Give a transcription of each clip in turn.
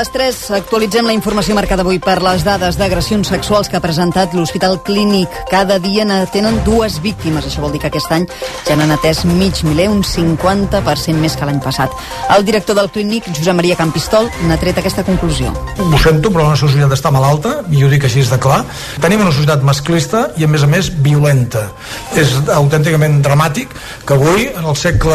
les 3 actualitzem la informació marcada avui per les dades d'agressions sexuals que ha presentat l'Hospital Clínic. Cada dia n'atenen 2 víctimes. Això vol dir que aquest any ja n'han atès mig miler, un 50% més que l'any passat. El director del Clínic, Josep Maria Campistol, n'ha tret aquesta conclusió. Ho sento, però la nostra societat està malalta, i ho dic així de clar. Tenim una societat masclista i, a més, violenta. És autènticament dramàtic que avui, en el segle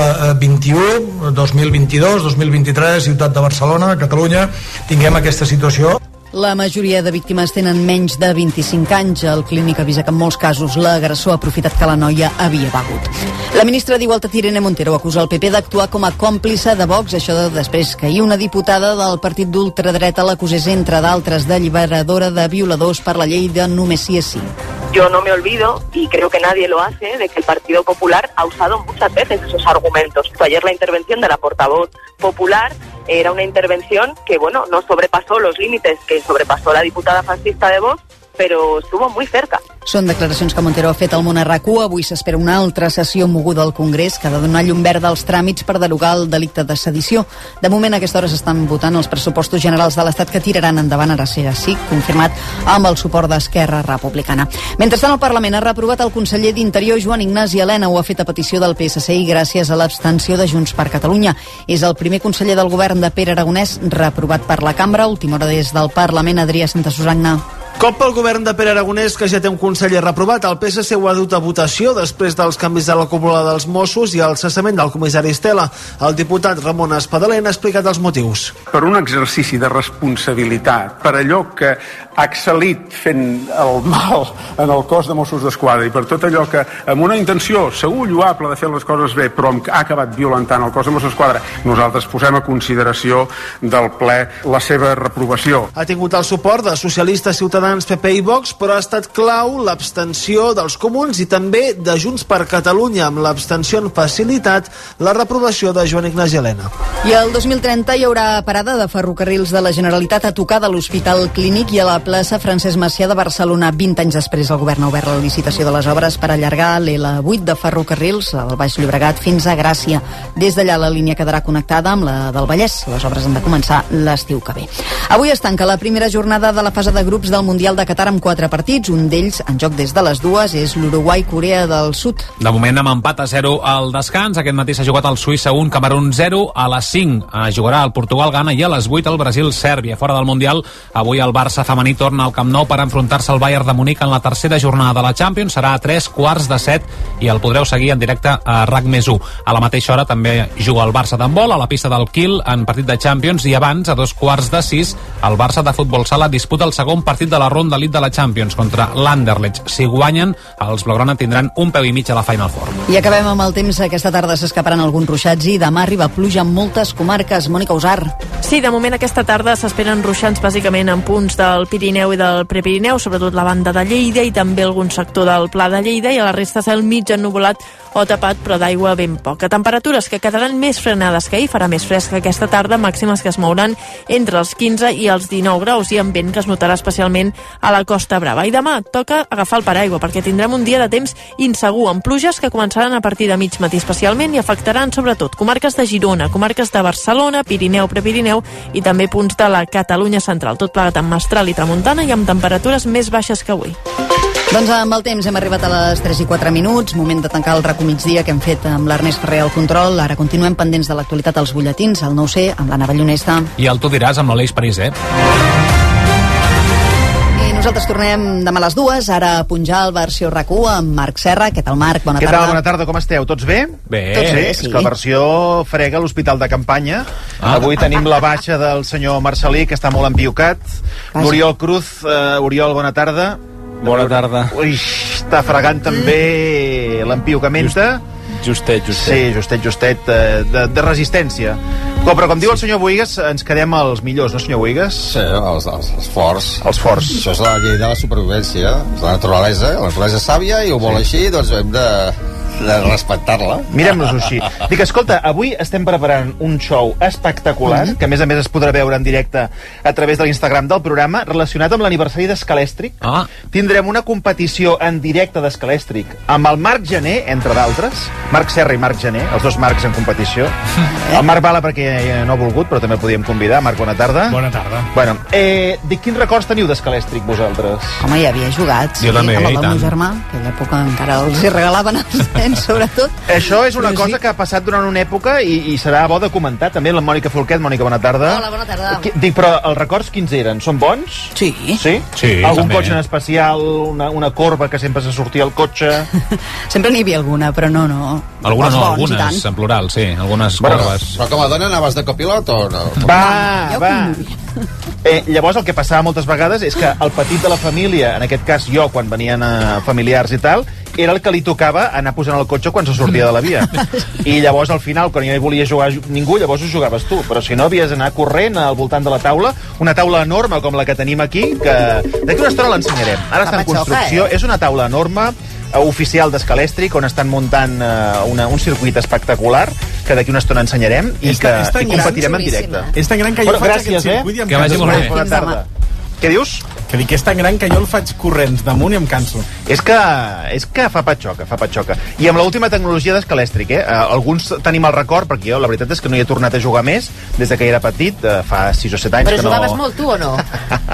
XXI, 2022, 2023, ciutat de Barcelona, Catalunya, tinguem aquesta situació. La majoria de víctimes tenen menys de 25 anys. El Clínic avisa que en molts casos l'agressor ha aprofitat que la noia havia begut. La ministra d'Igualtat, Irene Montero, acusa el PP d'actuar com a còmplice de Vox, això després que ahir una diputada del partit d'ultradreta l'acusés, entre d'altres, d'alliberadora de violadors per la llei de només sí és sí. Yo no me olvido, y creo que nadie lo hace, de que el Partido Popular ha usado muchas veces esos argumentos. Ayer la intervención de la portavoz popular era una intervención que, no sobrepasó los límites que sobrepasó la diputada fascista de Vox, però estuvo muy cerca. Són declaracions que Montero ha fet al Món a RAC1. Avui s'espera una altra sessió moguda al Congrés que ha de donar llum verda als tràmits per derogar el delicte de sedició. De moment, a aquesta hora s'estan votant els pressupostos generals de l'Estat que tiraran endavant, ara sí, confirmat amb el suport d'Esquerra Republicana. Mentrestant, el Parlament ha reprovat el conseller d'Interior, Joan Ignasi Elena. Ho ha fet a petició del PSC i gràcies a l'abstenció de Junts per Catalunya. És el primer conseller del govern de Pere Aragonès reprovat per la cambra. Última hora des del Parlament, Adrià Santa Susanna. Cop pel govern de Pere Aragonès, que ja té un conseller reprovat. El PSC ho ha dut a votació després dels canvis de la cúpula dels Mossos i el cessament del comissari Estela. El diputat Ramon Espadaler ha explicat els motius. Per un exercici de responsabilitat, per allò que ha excel·lit fent el mal en el cos de Mossos d'Esquadra i per tot allò que, amb una intenció segur lloable de fer les coses bé, però ha acabat violentant el cos de Mossos d'Esquadra, nosaltres posem a consideració del ple la seva reprovació. Ha tingut el suport de socialistes, Ciutadans, PP i Vox, però ha estat clau l'abstenció dels comuns i també de Junts per Catalunya. Amb l'abstenció han facilitat la reprovació de Joan Ignasi Elena. I el 2030 hi haurà parada de ferrocarrils de la Generalitat a tocar de l'Hospital Clínic i a la plaça Francesc Macià de Barcelona. 20 anys després, el govern ha obert la licitació de les obres per allargar l'L8 de ferrocarrils al Baix Llobregat fins a Gràcia. Des d'allà la línia quedarà connectada amb la del Vallès. Les obres han de començar l'estiu que ve. Avui es tanca la primera jornada de la fase de grups del Mundial de Qatar amb 4 partits. Un d'ells, en joc des de les 2, és l'Uruguai-Corea del Sud. De moment, amb empat a 0 al descans. Aquest matí s'ha jugat el Suïssa 1, Camerun 0. A les 5 jugarà el Portugal-Ghana i a les 8 el Brasil-Sèrbia. Fora del Mundial, avui el Barça femení torna al Camp Nou per enfrontar-se al Bayern de Munic en la tercera jornada de la Champions. Serà a 7:45 i el podreu seguir en directe a RAC+1. A la mateixa hora també juga el Barça d'handbol a la pista del Kiel en partit de Champions i abans, a 5:45, el Barça de futbol sala disputa el segon partit de la ronda Elite de la Champions contra l'Anderlecht. Si guanyen, els blaugrana tindran un peu i mig a la Final Four. I acabem amb el temps. Aquesta tarda s'escaparan alguns ruixats i demà arriba pluja en moltes comarques. Mònica Usar. Sí, de moment aquesta tarda s'esperen ruixants bàsicament en punts del Pirineu i del Prepirineu, sobretot la banda de Lleida i també algun sector del Pla de Lleida, i a la resta cel mig ennuvolat o tapat, però d'aigua ben poca. Temperatures que quedaran més frenades que ahir, farà més fresca aquesta tarda, màximes que es mouran entre els 15 i els 19 graus i amb vent que es notarà especialment a la Costa Brava. I demà toca agafar el paraigua perquè tindrem un dia de temps insegur, amb pluges que començaran a partir de mig matí especialment i afectaran sobretot comarques de Girona, comarques de Barcelona, Pirineu, Prepirineu i també punts de la Catalunya central. Tot plegat amb mestral i tramuntana i amb temperatures més baixes que avui. Doncs amb el temps hem arribat a les 3:04, moment de tancar el RAC1 migdia que hem fet amb l'Ernest Ferrer al control. Ara continuem pendents de l'actualitat als butlletins, al 9C, amb l'Anna Ballonesta. I el Tu diràs amb l'Aleix Parisé. Nosaltres tornem demà a les 2, ara a Punjal, versió RAC1, amb Marc Serra. Què tal, Marc? Bona tarda. Què tal? Bona tarda, com esteu? Tots bé? Bé. Tots bé, sí. És que la versió frega l'hospital de campanya. Avui tenim la baixa del senyor Marcelí, que està molt empiocat. Oriol Cruz. Oriol, bona tarda. Bona tarda. Ui, està fregant també l'empiocamenta. Justet. Sí, justet, de resistència. Però com diu el senyor Boigues, ens quedem els millors, no, senyor Boigues? Sí, els forts. Els forts. Això és la llei de la supervivència, és la naturalesa és sàvia i ho vol així, doncs hem de de respectar-la. Mirem-nos-ho així. Dic, escolta, avui estem preparant un show espectacular, que a més es podrà veure en directe a través de l'Instagram del programa, relacionat amb l'aniversari d'Escalèstric. Tindrem una competició en directe d'Escalèstric amb el Marc Gené, entre d'altres. Marc Serra i Marc Gené, els dos Marcs en competició. El Marc Bala perquè no ha volgut, però també el podíem convidar. Marc, bona tarda. Bona tarda. Bueno, dic, quins records teniu d'Escalèstric, vosaltres? Home, ja havia jugat, sí, també, amb el meu germà, que a l'època encara els hi regalaven els nens, sobretot. Això és una cosa que ha passat durant una època i serà bo de comentar. També la Mònica Folquet. Mònica, bona tarda. Hola, bona tarda. Dic, però els records quins eren? Són bons? Sí. Sí? Sí, algun també. cotxe en especial, una corba que sempre se sortia al cotxe? Sempre n'hi havia alguna, però no. Alguna Els no, bons, algunes, en plural, sí. Algunes Bueno, corbes. Però com a dona anaves de copilot o no? Va. Llavors el que passava moltes vegades és que el petit de la família, en aquest cas jo, quan venien familiars i tal, era el que li tocava anar posant el cotxe quan se sortia de la via. I llavors al final, quan ja hi volia jugar ningú, llavors ho jugaves tu. Però si no, havies d'anar corrent al voltant de la taula, una taula enorme com la que tenim aquí, que d'aquí una estona l'ensenyarem. Ara està en construcció, és una taula enorme, oficial d'Escalèstric, on estan muntant un circuit espectacular que d'aquí una estona ensenyarem i competirem en directe. És tan gran que jo faig aquest circuit i em Que vagi molt bé. Bona tarda. Què dius? Que dic que és tan gran que jo el faig corrents damunt i em canso. És que fa patxoca. I amb l'última tecnologia d'Escalèstric, alguns tenim el record, perquè jo la veritat és que no hi he tornat a jugar més des de que era petit, fa 6 o 7 anys. Però que no... jugaves molt, tu, o no?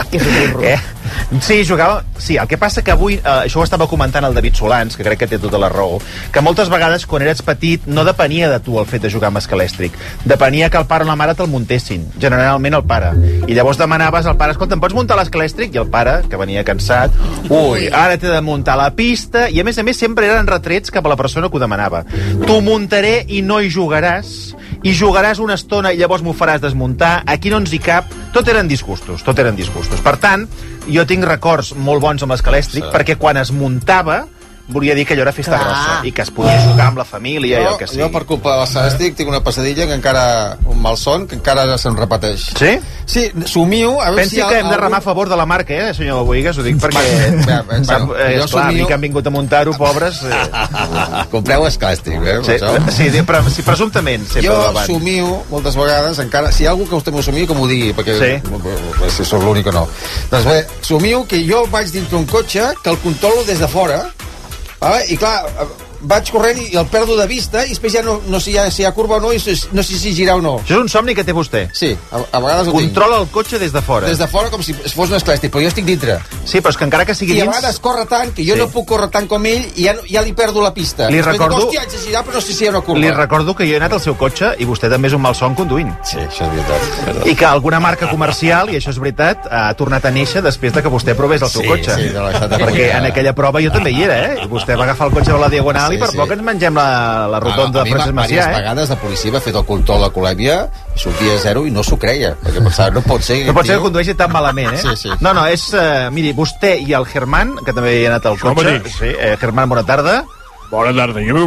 Sí, jugava... Sí, el que passa que avui, això ho estava comentant el David Solans, que crec que té tota la raó, que moltes vegades quan eres petit no depenia de tu el fet de jugar amb Escalèstric. Depenia que el pare o la mare te'l muntessin, generalment el pare. I llavors demanaves al pare, escolta, em pots muntar l'Escalèstric? I el pare, que venia cansat, ara t'he de muntar la pista, i a més sempre eren retrets cap a la persona que ho demanava. T'ho muntaré i no hi jugaràs, i jugaràs una estona i llavors m'ho faràs desmuntar, aquí no ens hi cap. Tot eren disgustos. Per tant, jo tinc records molt bons amb l'Escalèstric, perquè quan es muntava volia dir que allò era festa grossa i que es podia jugar amb la família i el que sigui. Jo, per culpa de l'Escalèstric, tinc una pesadilla que encara, un malson, que encara se'm repeteix. Sí? Sí, somio... Pensi que hem de remar a favor de la marca, senyor Boigues, ho dic perquè... Esclar, a mi que han vingut a muntar-ho, pobres... Compreu Escalèstric, Sí, presumptament, sempre jo davant. somio, moltes vegades, encara... Si hi ha algú que vostè m'ho somio, que m'ho digui, perquè si sóc l'únic o no. Doncs bé, somio que jo vaig dintre un cotxe, que el controlo des de fora, i clar, vaig corrent i el perdo de vista i després ja no sé si hi ha curva o no i no sé si girar o no. Això és un somni que té vostè? Sí, a vegades ho tinc. Controla el cotxe des de fora. Des de fora com si fos un Escalèstric, però jo estic dintre. Sí, però és que encara que sigui dins... I a vegades corre tant que jo no puc córrer tant com ell i ja li perdo la pista. Li recordo... Hòstia, haig de girar, però no sé si hi ha una curva. Li recordo que jo he anat al seu cotxe i vostè també és un malson conduint. Sí, això és veritat. I que alguna marca comercial, i això és veritat, ha tornat a néixer després de que vostè provés el seu cotxe. Sí, perquè en aquella prova jo també hi era, I vostè va agafar el cotxe de la Diagonal i per poc ens mengem la rotonda de Francesc Macià, Diverses vegades la policia m'ha fet el control de Colèbia, sortia a 0 i no s'ho creia, perquè pensava, no pot ser... No pot ser que condueixi tan malament, Sí. No, és... miri, vostè i el Germán, que també hi ha anat al cotxe... Sí, Germán, bona tarda. Bona tarda, jo.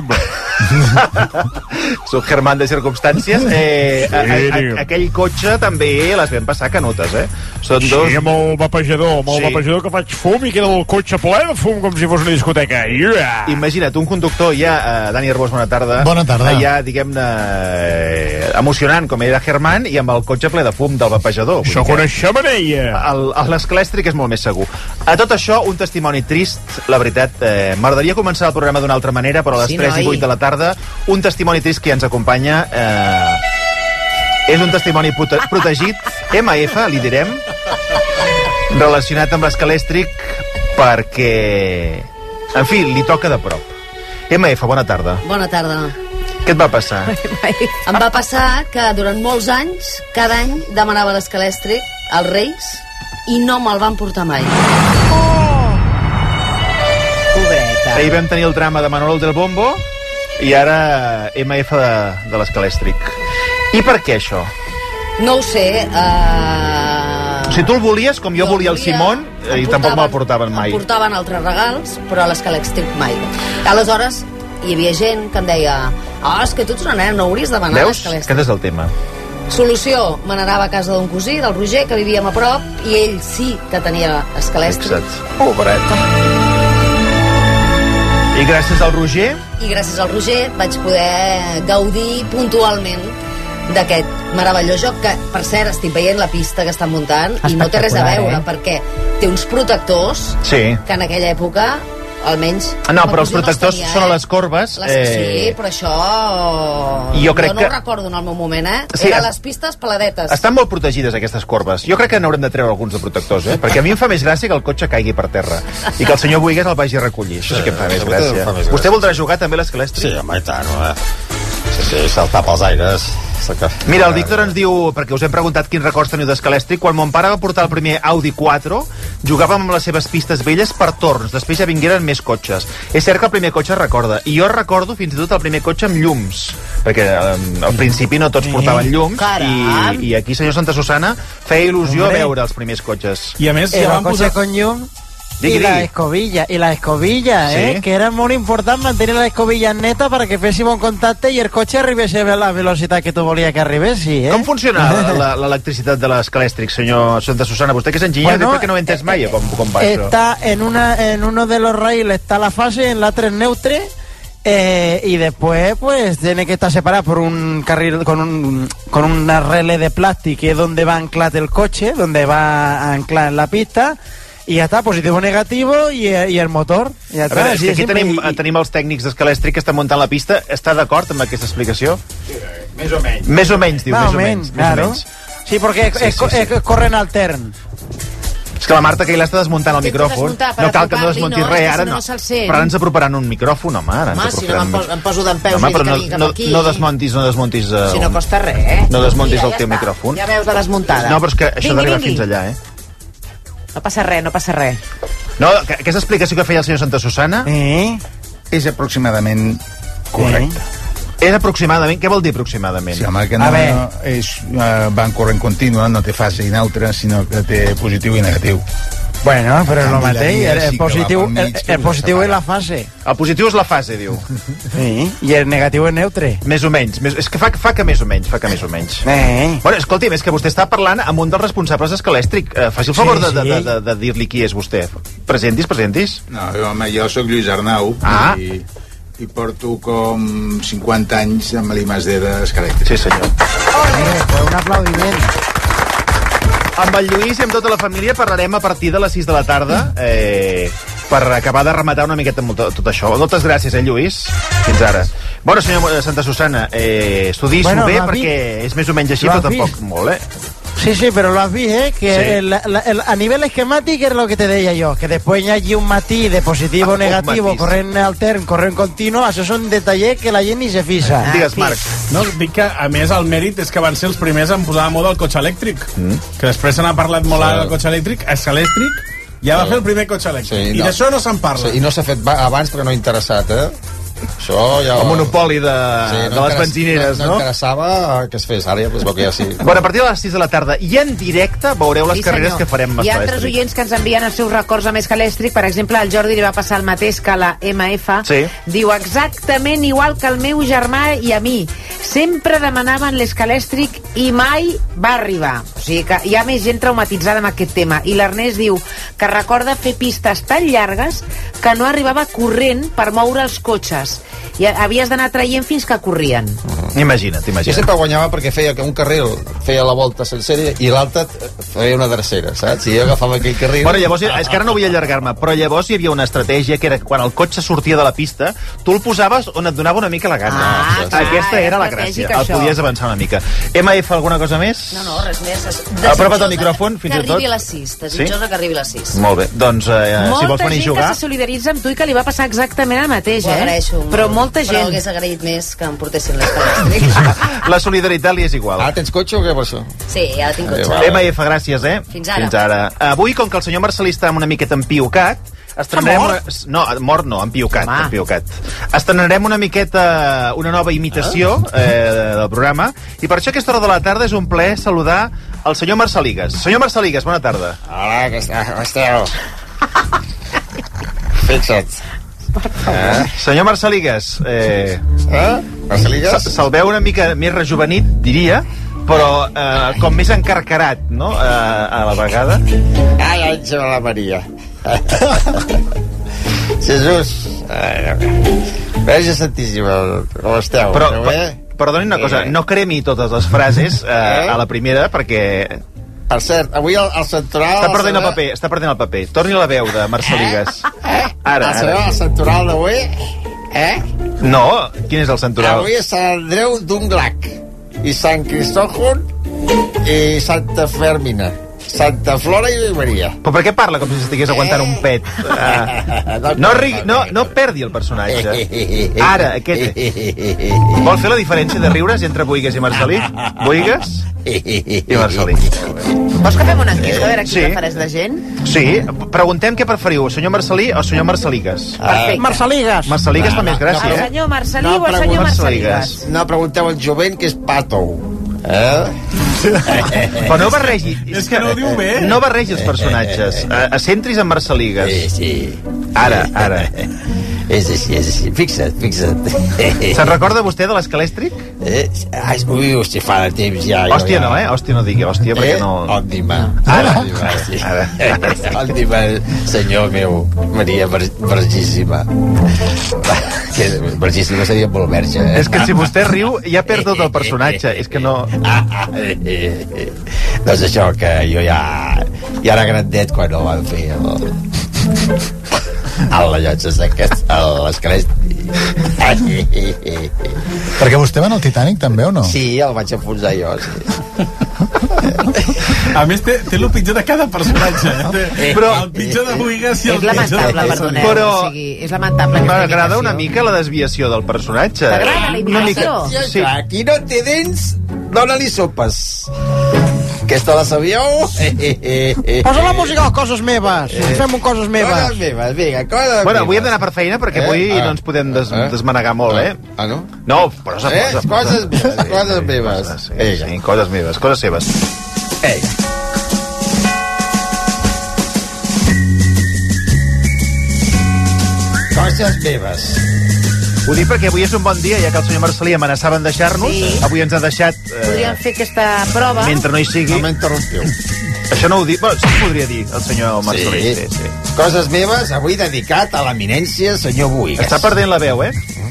Soc Germán de Circumstàncies. Aquell cotxe també les vam passar canutes, Són dos... Sí, amb el vapejador, que faig fum i queda el cotxe ple de fum com si fos una discoteca. Imagina't, un conductor ja, Dani Arbós, bona tarda. Bona tarda. Ja, diguem-ne, emocionant, com era Germán, i amb el cotxe ple de fum del vapejador. Sóc una xemeneia. L'Escalèstric és molt més segur. A tot això, un testimoni trist, la veritat. M'agradaria començar el programa d'una altra manera, però a les 3 i 8 de la tarda, un testimoni trist que ja ens acompanya és un testimoni protegit, MF, li direm, relacionat amb l'Escalèstric, perquè, en fi, li toca de prop. MF, bona tarda. Bona tarda. Què et va passar? Em va passar que durant molts anys, cada any demanava l'Escalèstric als Reis i no me'l van portar mai. Ahir vam tenir el drama de Manolo del Bombo i ara MF de l'Escalèstric. I per què això? No ho sé. Si tu el volies, com jo volia el Simón, i tampoc me'l portaven mai. Em portaven altres regals, però a l'Escalèstric mai. Aleshores, hi havia gent que em deia és que tu ets una nena, no hauries de demanar l'Escalèstric. Aquest és el tema. Solució, me n'anava a casa d'un cosí, del Roger, que vivíem a prop, i ell sí que tenia Escalèstric. Pobret. I gràcies al Roger? I gràcies al Roger vaig poder gaudir puntualment d'aquest meravellós joc que, per cert, estic veient la pista que estan muntant i no té res a veure, perquè té uns protectors que en aquella època almenys... No, però els protectors són a les corbes. Sí, però això... Jo no ho recordo en el meu moment, Sí, eren les pistes peladetes. Estan molt protegides, aquestes corbes. Jo crec que n'haurem de treure alguns de protectors, perquè a mi em fa més gràcia que el cotxe caigui per terra i que el senyor Boigues el vagi a recollir. Això sí que em fa més gràcia. Vostè voldrà jugar també a l'escalèstric? Sí, home, i tant, Sí, saltar pels aires. Mira, el Víctor ens diu, perquè us hem preguntat quins records teniu d'escalèstric, quan mon pare va portar el primer Audi 4, jugàvem amb les seves pistes velles per torns, després ja vingueren més cotxes. És cert que el primer cotxe es recorda, i jo recordo fins i tot el primer cotxe amb llums, perquè al principi no tots portaven llums, i aquí, senyor Santa Susana, feia il·lusió veure els primers cotxes. I a més, ja van posar con llum. Y la escobilla, que era muy importante mantener la escobilla neta para que féssim un contacte i el cotxe arribés a la velocitat que tu volia que arribessi, Com funciona l'electricitat de l'escalèstric, senyor Santa Susana? Vostè que és enginyer, diu que no ho entès mai, com va això? En uno de los raíles está la fase, en la 3 neutre, y después pues tiene que estar separado por un carril con una relé de plástico, que es donde va anclado el coche, donde va anclado en la pista. I ja està, positivo, negativo i el motor. Ja a veure, aquí tenim els tècnics d'escalèstric que estan muntant la pista. Està d'acord amb aquesta explicació? Sí, més o menys. Més o menys, diu, més o menys. Claro. Sí, perquè corren altern. És que la Marta que ella està desmuntant el micròfon. No cal que no desmuntis res, ara no. Però ara ens aproparan un micròfon, home. Home, si no em poso d'empeus i dic cap aquí. No desmontis... Si no costa res, No desmontis el teu micròfon. Ja veus la desmuntada. No, però és que això d'arribar fins allà, No passa res, no passa res. No, aquesta explicació que feia el senyor Santa Susana és aproximadament correcta. És aproximadament? Què vol dir aproximadament? Sí, home, que no va en corrent contínua, no té fase i neutra, sinó que té positiu i negatiu. Bueno, però és el mateix. El positiu és la fase. El positiu és la fase, diu. Sí, i el negatiu és neutre. Més o menys. És que fa que més o menys. Bueno, escolti, és que vostè està parlant amb un dels responsables d'escalèstric. Faci el favor de dir-li qui és vostè. Presentis. No, home, jo sóc Lluís Arnau i porto com 50 anys amb l'I+D d'escalèstric. Sí, senyor. Un aplaudiment. Amb el Lluís i amb tota la família parlarem a partir de les 6 de la tarda per acabar de rematar una miqueta tot això. Moltes gràcies, Lluís. Fins ara. Bueno, senyor Santa Susana, estudiï-s'ho bé perquè és més o menys així, però tampoc molt, Sí, pero lo has visto, que a nivel esquemático era lo que te decía yo, que después ya hay un matiz de positivo, negativo, corrent altern, corrent continu, això són detalls que la gent ni se fixa. Digues, Marc. No, dic que, a més, el mèrit és que van ser els primers en posar de moda el cotxe elèctric, que després se n'ha parlat molt del cotxe elèctric, escalèstric, ja va fer el primer cotxe elèctric, i d'això no se'n parla. I no s'ha fet abans perquè no ha interessat, Això ja... El monopoli de les benzineres, no? No interessava que es fes, ara ja veu que ja sí. Bueno, a partir de les 6 de la tarda i en directe veureu les carreres que farem amb Escalèstric. Hi ha altres oients que ens envien els seus records amb Escalèstric. Per exemple, al Jordi li va passar el mateix que a la MF. Diu exactament igual que el meu germà i a mi. Sempre demanaven l'Escalèstric i mai va arribar. O sigui que hi ha més gent traumatitzada amb aquest tema. I l'Ernest diu que recorda fer pistes tan llargues que no arribava corrent per moure els cotxes. I havies d'anar traient fins que corrien. Imagina't. Jo sempre guanyava perquè feia que un carril feia la volta sencera i l'altre feia una drecera, saps? I jo agafava aquell carril... Bueno, llavors, és que ara no vull allargar-me, però llavors hi havia una estratègia que era que quan el cotxe sortia de la pista, tu el posaves on et donava una mica la gana. Aquesta era la gràcia, el podies avançar una mica. MF, alguna cosa més? No, res més. Apropa't al micròfon, fins i tot. Que arribi a les 6, desitjosa que arribi a les 6. Molt bé, doncs si vols venir a jugar... Molta gent que se solidaritza amb tu i que li va passar exactament el mateix, Ho agraeixo. Però molta gent. Però hagués agraït més que em portessin l'Escalèstric. La solidaritat li és igual. Ah, tens cotxe o què per això? Sí, ara tinc cotxe. MF, gràcies, Fins ara. Avui, com que el senyor Marcelí està una miqueta empiocat, estrenarem... No, mort no, empiocat. Estrenarem una miqueta una nova imitació del programa, i per això a aquesta hora de la tarda és un plaer saludar el senyor Marceligues. Senyor Marceligues, bona tarda. Hola, com esteu? Fixa't. Senyor Marceligues, Marceligues? se'l veu una mica més rejuvenit, diria, però com més encarcarat, no?, a la vegada. Ai, Àngela Maria. Jesús. Verge Santíssima, com esteu? Però, perdoni una cosa, no cremi totes les frases a la primera, perquè... Per cert, avui el Santoral... Està perdent el paper. Torni a la veu de Marceligues. Ara. El Santoral d'avui? No, quin és el Santoral? Avui és Sant Andreu d'Unglac, i Sant Cristòfon, i Santa Fermina. Santa Flora i Maria. Però per què parla com si estigués aguantant un pet? No perdi el personatge. Ara, aquest... Vol fer la diferència de riures entre Boigues i Marcelí? Boigues i Marcelí. Vols que fem una enquesta a veure qui prefereix la gent? Sí, preguntem què preferiu, senyor Marcelí o senyor Marceligues? Perfecte. Marceligues. Marceligues fa més gràcia, El senyor Marcelí o el senyor Marceligues? No pregunteu al jovent que és Patou. Però no barregi. És que no ho diu bé. No barregi els personatges. Centris en Marceligues. Sí. Ara. És així. Fixa't. Se'n recorda vostè de l'Escalèstric? Ui, hòstia, fa de temps ja. Hòstia no, Hòstia no digui, hòstia, perquè no... Òptima. Ara. Òptima, senyor meu. Maria Vergíssima. Vergíssima seria molt verge, És que si vostè riu, ja perd tot el personatge. És que no... Doncs això, que jo ja era grandet quan el van fer el llotges aquest, l'Escalèstric. Perquè vostè va en el Titanic també, o no? Sí, el vaig enfonsar jo, sí. A més, té el pitjor de cada personatge. Però el pitjor de Boigues i el pitjor de Marcelí. Però és lamentable. M'agrada una mica la desviació del personatge. T'agrada la imitació? Sí. Qui no té dents, dona-li sopes. Aquesta la sabíeu? Posa la música a Coses Meves. Fem un Coses Meves. Coses Meves, vinga, Coses Meves. Bueno, avui hem d'anar per feina perquè avui no ens podem desmanegar molt, no? No, posa. Coses meves. Sí, coses meves, coses seves. Coses meves. Ho dic perquè avui és un bon dia, ja que el senyor Marcelí amenaçava en deixar-nos. Sí. Avui ens ha deixat... Podríem fer aquesta prova. Mentre no hi sigui... No m'interrompiu. Això no ho dic... Bueno, sí que podria dir el senyor Marcelí. Sí. Coses meves, avui dedicat a l'eminència senyor Boigues. Està perdent la veu,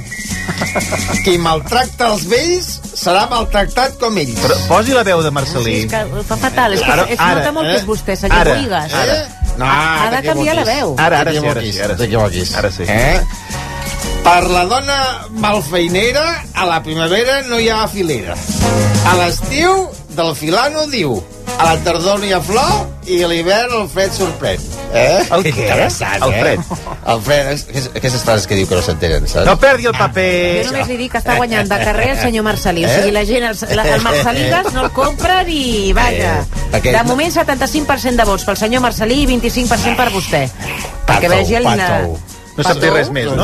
Qui maltracta els vells serà maltractat com ells. Però posi la veu de Marcelí. Sí, és que fa fatal. És que es nota molt que és vostè, senyor Boigues. No, ha de canviar la veu. Ara T'equivoquis. Ara sí. Per la dona malfeinera, a la primavera no hi ha filera. A l'estiu, del filano diu. A la tardor no hi ha flor i a l'hivern el fred sorprèn. El què? Interessant, el fred. El fred, aquestes frases que diu que no s'entenen, saps? No perdi el paper. Jo només li dic que està guanyant de carrer el senyor Marcelí. O sigui, la gent, el Marceligues no el compren i vaja. De moment 75% de vots pel senyor Marcelí i 25% per vostè. Perquè vegi el... No sap dir res més, no?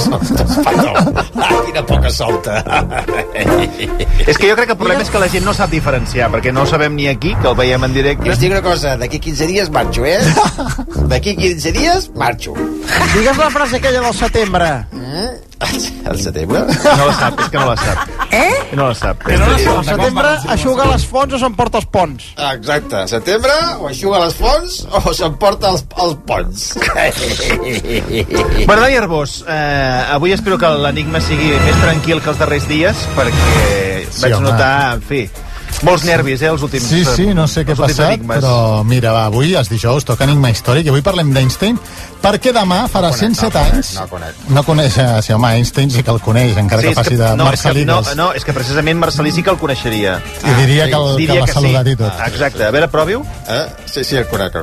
Quina poca solta. És que jo crec que el problema és que la gent no sap diferenciar, perquè no ho sabem ni aquí, que el veiem en directe. Us dic una cosa, d'aquí 15 dies marxo, D'aquí 15 dies marxo. Digues la frase aquella del setembre. El setembre? No la sap, és que no la sap. No la sap. El setembre eixuga les fonts o s'emporta els ponts. Exacte, setembre o eixuga les fonts o s'emporta els ponts. Bueno, Dani Arbós, avui espero que l'enigma sigui més tranquil que els darrers dies, perquè vaig notar, en fi, molts nervis, els últims Sí, no sé què ha passat, enigmes. Però mira, va, avui és dijous, toca Enigma Històric, i avui parlem d'Einstein, perquè demà farà 107 anys... No coneix, sí, home, Einstein sí que el coneix, encara que faci de Marceligues. No, és que precisament Marcelí sí que el coneixeria. I diria que l'ha saludat i tot. Exacte, a veure, provi-ho. Sí, el conec.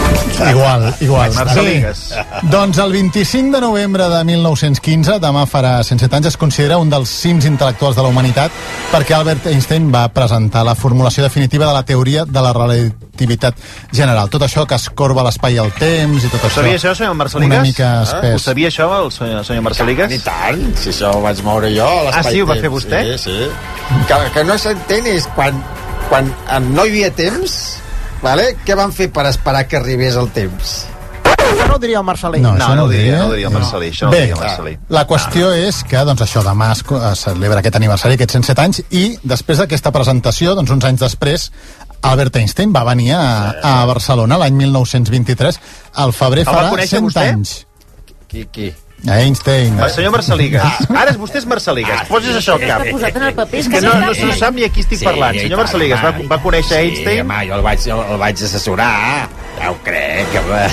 Igual. Marceligues. Doncs el 25 de novembre de 1915, demà farà 107 anys, es considera un dels cims intel·lectuals de la humanitat, perquè Albert Einstein va presentar la formulació definitiva de la teoria de la relativitat general. Tot això que es corba l'espai i el temps i tot això. Sabia això, senyor Marceligues? Una mica espès. Ho sabia això, el senyor Marceligues? Ni tant, si això ho vaig moure jo a l'espai-temps. Sí, ho va fer vostè? Sí. Que no s'entén és quan no hi havia temps, vale? Què van fer per esperar que arribés el temps? Això no ho diria el Marcelí. No ho diria el Marcelí. Bé, la qüestió és que doncs, això demà es celebra aquest aniversari, aquests 107 anys, i després d'aquesta presentació, doncs, uns anys després, Albert Einstein va venir a Barcelona l'any 1923. Al febrer farà 100 anys. Qui? Einstein. El senyor Marceligues. Ara vostè és Marceligues. Posi's això al cap. Posat en el paper, És que no se sap ni a qui estic parlant. Senyor Marceligues, va conèixer Einstein? Home, jo el vaig assessorar. Ja ho crec.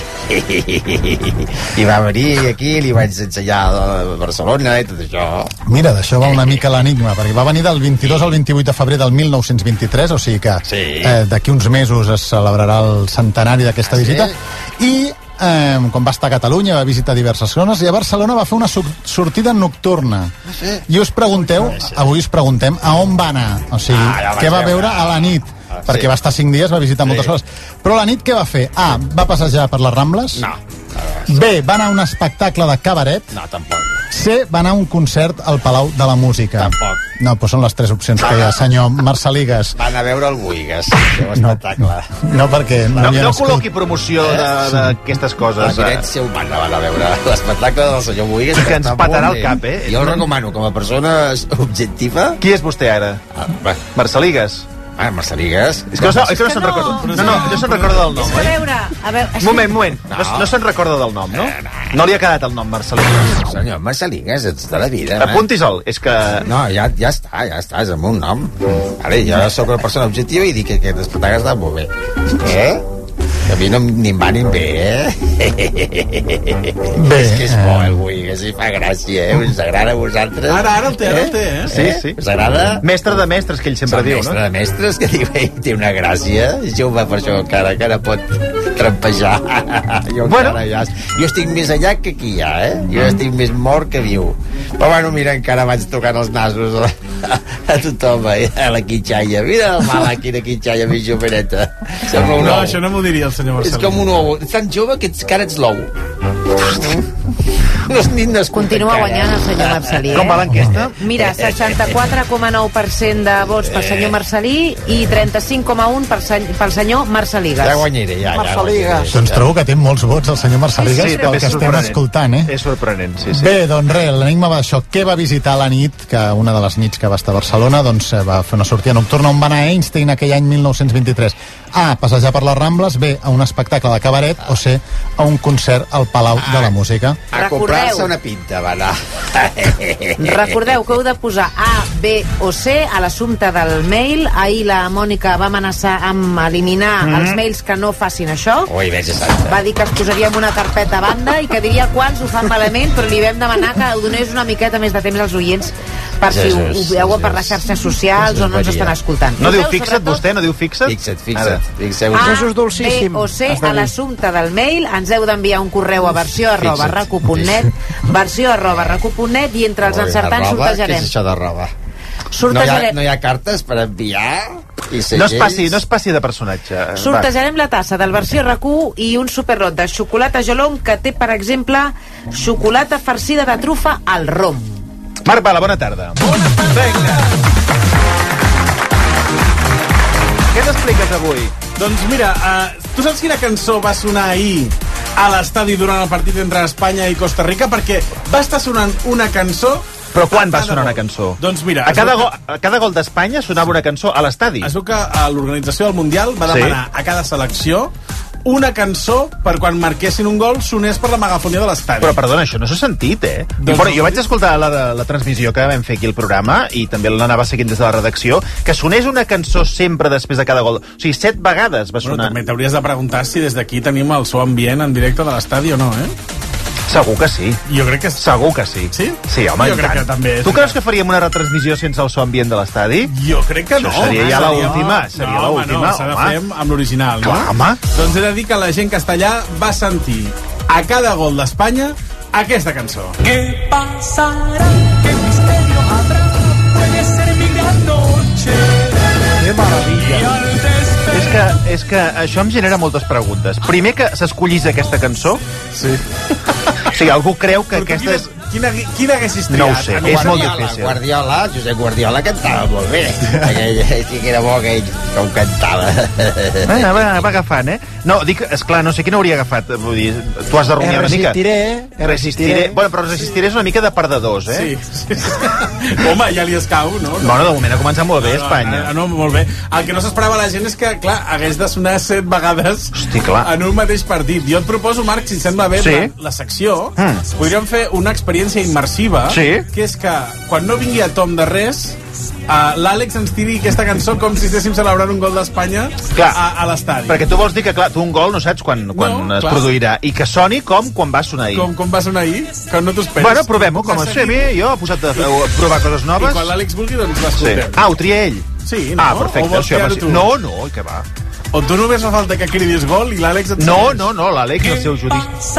I va venir aquí, li vaig ensenyar a Barcelona i tot això. Mira, d'això va una mica l'enigma, perquè va venir del 22 al 28 de febrer del 1923, o sigui que d'aquí uns mesos es celebrarà el centenari d'aquesta visita. I quan va estar a Catalunya va visitar diverses zones i a Barcelona va fer una sortida nocturna. I us pregunteu, avui us preguntem a on va anar, o sigui, què va veure a la nit, perquè va estar 5 dies, va visitar moltes coses, però a la nit què va fer? A, va passejar per les Rambles? No. B, va anar a un espectacle de cabaret? No, tampoc. C, va anar a un concert al Palau de la Música? Tampoc. No, doncs són les 3 opcions que hi ha, senyor Marceligues. Van a veure el Buigas, el espectacle. No, perquè no col·loqui promoció d'aquestes coses. La Direcció Humana van a veure l'espectacle del senyor Buigas. Que ens patarà el cap, eh? Jo el recomano com a persona objectiva. Qui és vostè ara? Marceligues. Marceligues. És que no se'n recorda. No se'n recorda del nom, oi? Moment. No se'n recorda del nom, no? No li ha quedat el nom, Marceligues. Senyor, Marceligues, ets de la vida. Apunti'l, és que... No, ja està, és el meu nom. Ara, jo soc una persona objectiva i dic que aquest espectacle està molt bé. A mi no ni em va ni em ve, Bé. És que és bo, el Buigas, i fa gràcia, Us agrada a vosaltres? Ara el té, Sí. Us agrada? Mestre de mestres, que ell sempre diu, no? Mestre de mestres, que diu, té una gràcia. Jove, per això encara pot trampejar. Jo estic més allà que aquí ja, Jo estic més mort que viu. Però bueno, mira, encara vaig tocant els nasos a tothom, a la quitxalla. Mira el mal aquí, la quitxalla, més joveneta. No, això no m'ho diria el senyor Marcelí. És com un ou. Tan jove que encara ets l'ou. No és ni nascut. Continua guanyant el senyor Marcelí. Com va l'enquesta? Mira, 64,9% de vots pel senyor Marcelí i 35,1% pel senyor Marceligues. Ja guanyaré, ja. Marceligues. Doncs trobo que té molts vots el senyor Marceligues pel que estem escoltant, És sorprenent, sí. Bé, doncs res, l'enigma va d'això. Què va visitar a la nit, que una de les nits que va estar a Barcelona, doncs va fer una sortida nocturna on va anar Einstein aquell any 1923. A, passejar per les Rambles, B, a un espectacle de cabaret, o C, a un concert al Palau de la Música. A comprar-se una pinta, va anar. Recordeu que heu de posar A, B o C a l'assumpte del mail. Ahir la Mònica va amenaçar amb eliminar els mails que no facin això. Ui, veig santa. Va dir que es posaria en una carpeta a banda i que diria quants ho fan malament, però li vam demanar que ho donés una miqueta més de temps als oients per si ho veieu per les xarxes socials o no ens estan escoltant. No diu fixa't, vostè? No diu fixa't? Fixa't. A, B o C a l'assumpte del mail. Ens heu d'enviar un correu a versió@racu.net, versió@racu.net, i entre els encertants sortejarem. Què és això de roba? No hi ha cartes per enviar? No es passi de personatge. Sortejarem la tassa del Versió RAC1 i un superlot de xocolata Jolong que té, per exemple, xocolata farcida de trufa al rom. Marc Bala, bona tarda. Vinga. Què t'expliques avui? Doncs mira, tu saps quina cançó va sonar ahir a l'estadi durant el partit entre Espanya i Costa Rica? Perquè va estar sonant una cançó... Però quan va sonar una cançó? Doncs mira... A cada gol d'Espanya sonava una cançó a l'estadi. Es veu que l'organització del Mundial va demanar a cada selecció una cançó per quan marquessin un gol sonés per la megafonia de l'estadi. Però perdona, això no s'ha sentit, Jo vaig escoltar la transmissió que vam fer aquí al programa i també l'anava seguint des de la redacció, que sonés una cançó sempre després de cada gol. O sigui, 7 vegades va sonar. També t'hauries de preguntar si des d'aquí tenim el so ambient en directe de l'estadi o no, Segur que sí. Jo crec que sí. Segur que sí. Sí? Sí, home, jo crec que també. Tu creus que faríem una retransmissió sense el so ambient de l'estadi? Jo crec que no. Això seria ja l'última. Seria l'última, no, s'ha de fer amb l'original, no? Clar, home. Doncs he de dir que la gent castellà va sentir a cada gol d'Espanya aquesta cançó. ¿Qué pasará? ¿Qué misterio habrá? Puede ser mi gran noche. Que meravella. És que això em genera moltes preguntes. Primer, que s'escollís aquesta cançó. Sí. O sigui, algú creu que aquesta és... Quin haguessis triat? No ho sé, és molt difícil. Josep Guardiola cantava molt bé. Sí que era bo aquell que ho cantava. Va agafant, eh? No, dic, esclar, no sé quin hauria agafat. Vull dir, tu has de rumiar una mica. Resistiré. Bueno, però resistiré és una mica de perdedors, eh? Sí. Home, ja li escau, no? Bueno, de moment ha començat molt bé, Espanya. No, molt bé. El que no s'esperava la gent és que, clar, hagués de sonar 7 vegades en un mateix partit. Jo et proposo, Marc, si et sembla bé, la secció, podríem fer una experiència immersiva, que és que, quan no vingui a Tom de res, l'Àlex ens tiri aquesta cançó com si estéssim celebrant un gol d'Espanya a l'estadi. Perquè tu vols dir que, clar, tu un gol no saps quan es produirà, i que soni com quan va sonar ahir. Com va sonar ahir, que no t'ho esperes. Bueno, provem-ho, com a ser bé, jo he posat a provar coses noves. I quan l'Àlex vulgui, doncs l'escoltem. Ho tria ell? Sí, no? Perfecte. O vols triar-ho tu? No, que va. O tu només fa falta que cridis gol i l'Àlex et segueix? No, l'Àlex el seu judici.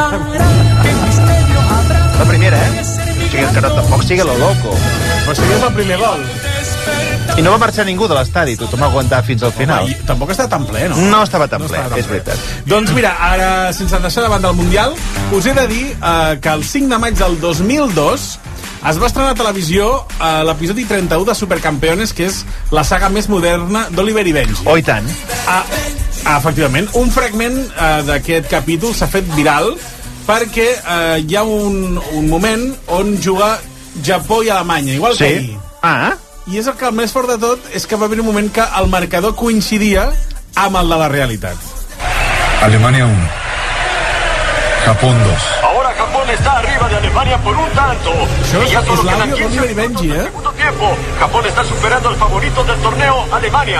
La primera, O sigui, que no tampoc sigui lo loco. Però si és el primer gol. I no va marxar ningú de l'estadi, tothom va aguantar fins al final. Home, tampoc està tan ple, no? No estava tan ple, és veritat. Doncs mira, ara, sense deixar de banda el Mundial, us he de dir que el 5 de maig del 2002 es va estrenar a televisió l'episodi 31 de Supercampeones, que és la saga més moderna d'Oliver i Benji. Oh, i tant. Efectivament, un fragment d'aquest capítol s'ha fet viral perquè hi ha un moment on juga Japó i Alemanya, igual que ahir. I és el que el més fort de tot és que va haver un moment que el marcador coincidia amb el de la realitat. Alemania 1, Japón 2. Ahora Japón está arriba de Alemania por un tanto. Això és l'àudio d'Oliver i Benji, eh? Japón está superando al favorito del torneo, Alemania.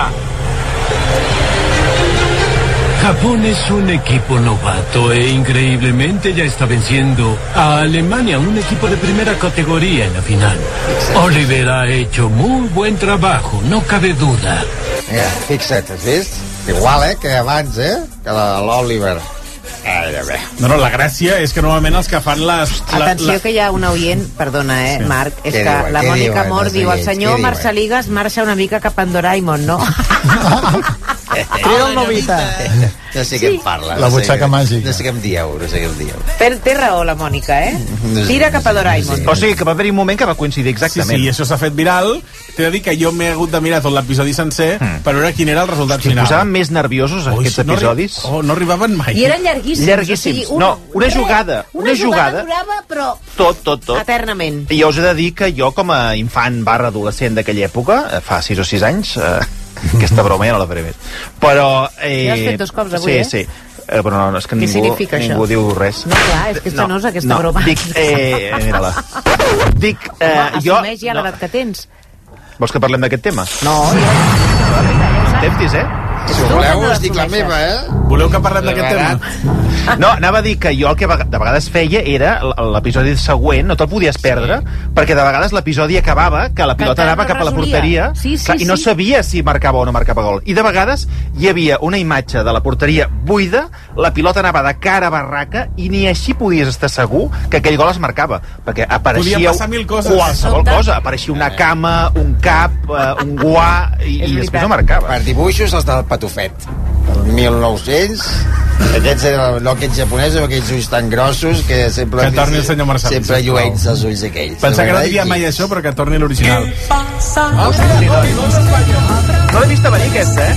Japón es un equipo novato e increíblemente ya está venciendo a Alemania, un equipo de primera categoría en la final. Oliver ha hecho muy buen trabajo, no cabe duda. Mira, fixa't, has vist? Igual, que abans, que l'Oliver. No, la gràcia és que normalment els que fan les... Atenció que hi ha un oient, perdona, Marc, és que la Mònica Mor diu el senyor Marceligas marxa una mica cap a Doraemon, no? Crida el Novita. No sé què em parla. La butxaca màgica. No sé què em dieu. Té raó la Mònica, Tira cap a Doraemon. O sigui que va haver-hi un moment que va coincidir exactament. Sí, això s'ha fet viral. T'he de dir que jo m'he hagut de mirar tot l'episodi sencer per veure quin era el resultat final. Posaven més nerviosos aquests episodis. No arribaven mai. I eren llarguíssims. No, una jugada. Una jugada durava, però... Tot. Eternament. I jo us he de dir que jo, com a infant / adolescent d'aquella època, fa 6 o 6 anys... aquesta broma ja no la faré més. Però... Ja has fet 2 cops avui, Sí. Però no, és que ningú diu res. No, clar, és que no és aquesta broma. Dic, mira-la. Dic, jo... Assumeix ja l'edat que tens. Vols que parlem d'aquest tema? No, Temptis, Si voleu, us dic la meva, Voleu que parlem d'aquest tema? No, anava a dir que jo el que de vegades feia era l'episodi següent, no te'l podies perdre, perquè de vegades l'episodi acabava que la pilota anava cap a la porteria i no sabia si marcava o no marcava gol. I de vegades hi havia una imatge de la porteria buida, la pilota anava de cara a barraca i ni així podies estar segur que aquell gol es marcava, perquè apareixia qualsevol cosa, apareixia una cama, un cap, un guà i després no marcava. Per dibuixos els del Patufet del 1900, aquests japonesos amb aquells ulls tan grossos que sempre lluents els ulls aquells. Pensava que no diria mai això, però que torni l'original. No l'he vist a venir aquesta,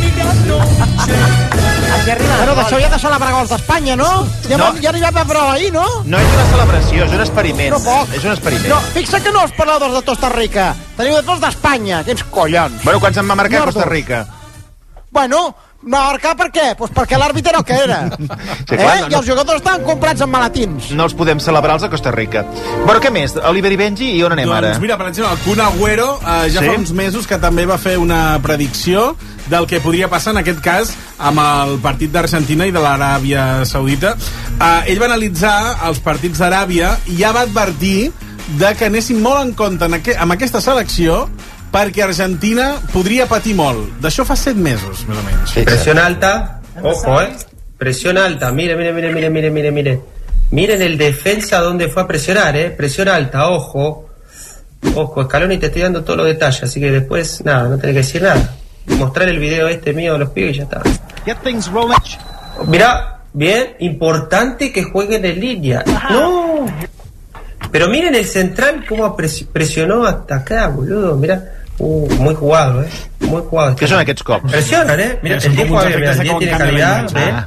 Bueno, d'això ja de celebrar gols d'Espanya, no? Ja arribem a prova ahir, no? No és una celebració, és un experiment. És un experiment. No, fixa que no els parleu de Costa Rica. Teniu de tots d'Espanya, que ets collons. Bueno, quan se'n va marcar Costa Rica? Bueno, va marcar per què? Pues perquè l'àrbitre era el que era. I els jugadors estaven comprats amb malatins. No els podem celebrar els a Costa Rica. Bueno, què més? Oliver i Benji, i on anem ara? Doncs mira, per exemple, el Kun Agüero ja fa uns mesos que també va fer una predicció del que podria passar en aquest cas amb el partit d'Argentina i de l'Aràbia Saudita. Ell va analitzar els partits d'Aràbia i ja va advertir de que anessin molt en compte amb aquesta selecció perquè Argentina podria patir molt. D'això fa 7 mesos, més o menys. Presión alta, ojo, presión alta, mire. Miren el defensa donde fue a presionar, presión alta, ojo, Scaloni, te estoy dando todos los detalles, así que después, nada, no tenés que decir nada. Mostrar el video mío de los pibes y ya está. Mirá, bien, importante que jueguen en línea. No, Pero miren el central cómo presionó hasta acá, boludo. Mira, muy jugado, muy jugado. ¿Qué son aquests cops? Presionan, mira, el 10 tiene calidad,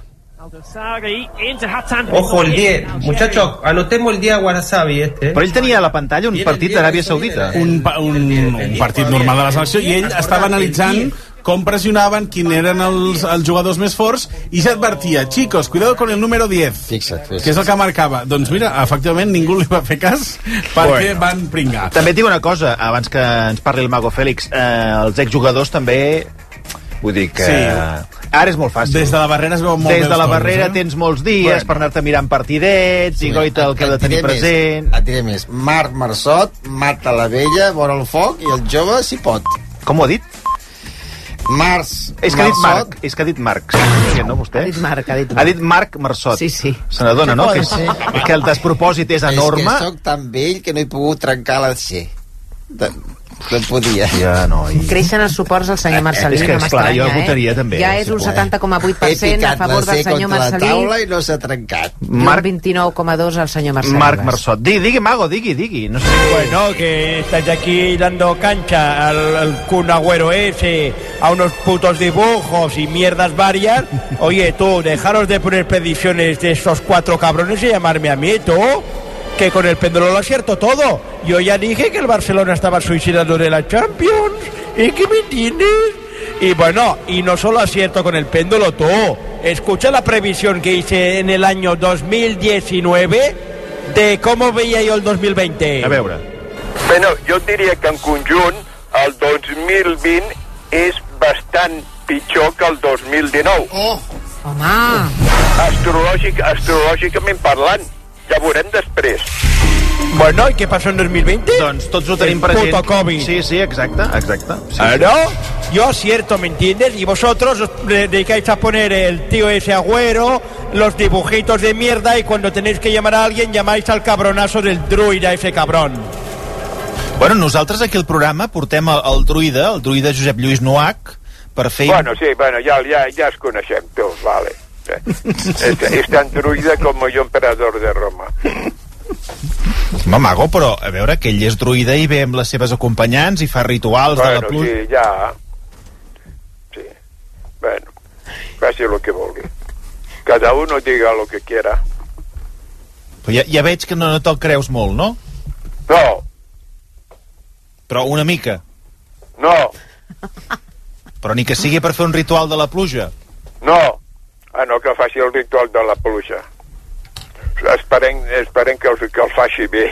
Ojo, el 10. Muchachos, anotemos el 10 a Wasabi Però ell tenia a la pantalla un partit d'Aràbia Saudita. Un partit normal de la selecció, i ell estava analitzant com pressionaven, quin eren els jugadors més forts, i s'advertia, chicos, cuidado con el número 10, que és el que marcava. Doncs mira, efectivament ningú li va fer cas perquè van pringar. També et dic una cosa, abans que ens parli el Mago Fèlix, els exjugadors també, vull dir que... Ara és molt fàcil. Des de la barrera es veu molt Des de la barrera tens molts dies per anar-te mirant partidets, i goita el que heu de tenir present. Et diré més. Marc Marçot mata la vella, vora el foc, i el jove s'hi pot. Com ho ha dit? És que ha dit Marc. És que ha dit Marc. No, vostè? Ha dit Marc Marçot. Sí. Se n'adona, no? Que el despropòsit és enorme. És que soc tan vell que no he pogut trencar la C. No podia. Ja no. Creixen els suports al senyor Marcelí. És que, esclar, jo votaria també. Ja és un 70,8% a favor del senyor Marcelí. He picat la C contra la taula i no s'ha trencat. I un 29,2% al senyor Marcelí. Marc Marçot. Digui, Mago, digui. No sé. Bueno, que estáis aquí dando cancha al Kun Agüero ese, a unos putos dibujos y mierdas varias. Oye, tú, dejaros de poner predicciones de esos 4 cabrones y llamarme a mí, tú. Que con el péndulo lo acierto todo. Yo ya dije que el Barcelona estaba suicidando de la Champions. ¿Y qué me entiendes? Y bueno, y no solo acierto con el péndulo, tú. Escucha la previsión que hice en el año 2019 de cómo veía yo el 2020. A veure. Bueno, jo diria que en conjunt el 2020 és bastant pitjor que el 2019. Home! Astrològicament parlant. Ja veurem després. Bueno, ¿y qué pasó en 2020? Doncs tots ho tenim present. Puto COVID. Sí, exacte. Sí. ¿No? Yo acierto, ¿me entiendes? Y vosotros os dedicáis a poner el tío ese Agüero, los dibujitos de mierda, y cuando tenéis que llamar a alguien llamáis al cabronazo del druida, ese cabrón. Bueno, nosaltres aquí al programa portem el druida Josep Lluís Nuach, per fer... Bueno, sí, ja es coneixem tots, vale. És tan druida com jo emperador de Roma. Home, Mago, però a veure, que ell és druida i ve amb les seves acompanyants i fa rituals de la pluja. Sí, ja. Sí. Bueno, faci lo que vulgui. Cada uno diga lo que quiera. Però ja veig que no te'l creus molt, no? No. Però una mica? No. Però ni que sigui per fer un ritual de la pluja? No. No, que faci el ritual de la pluja. Esperem que el faci bé.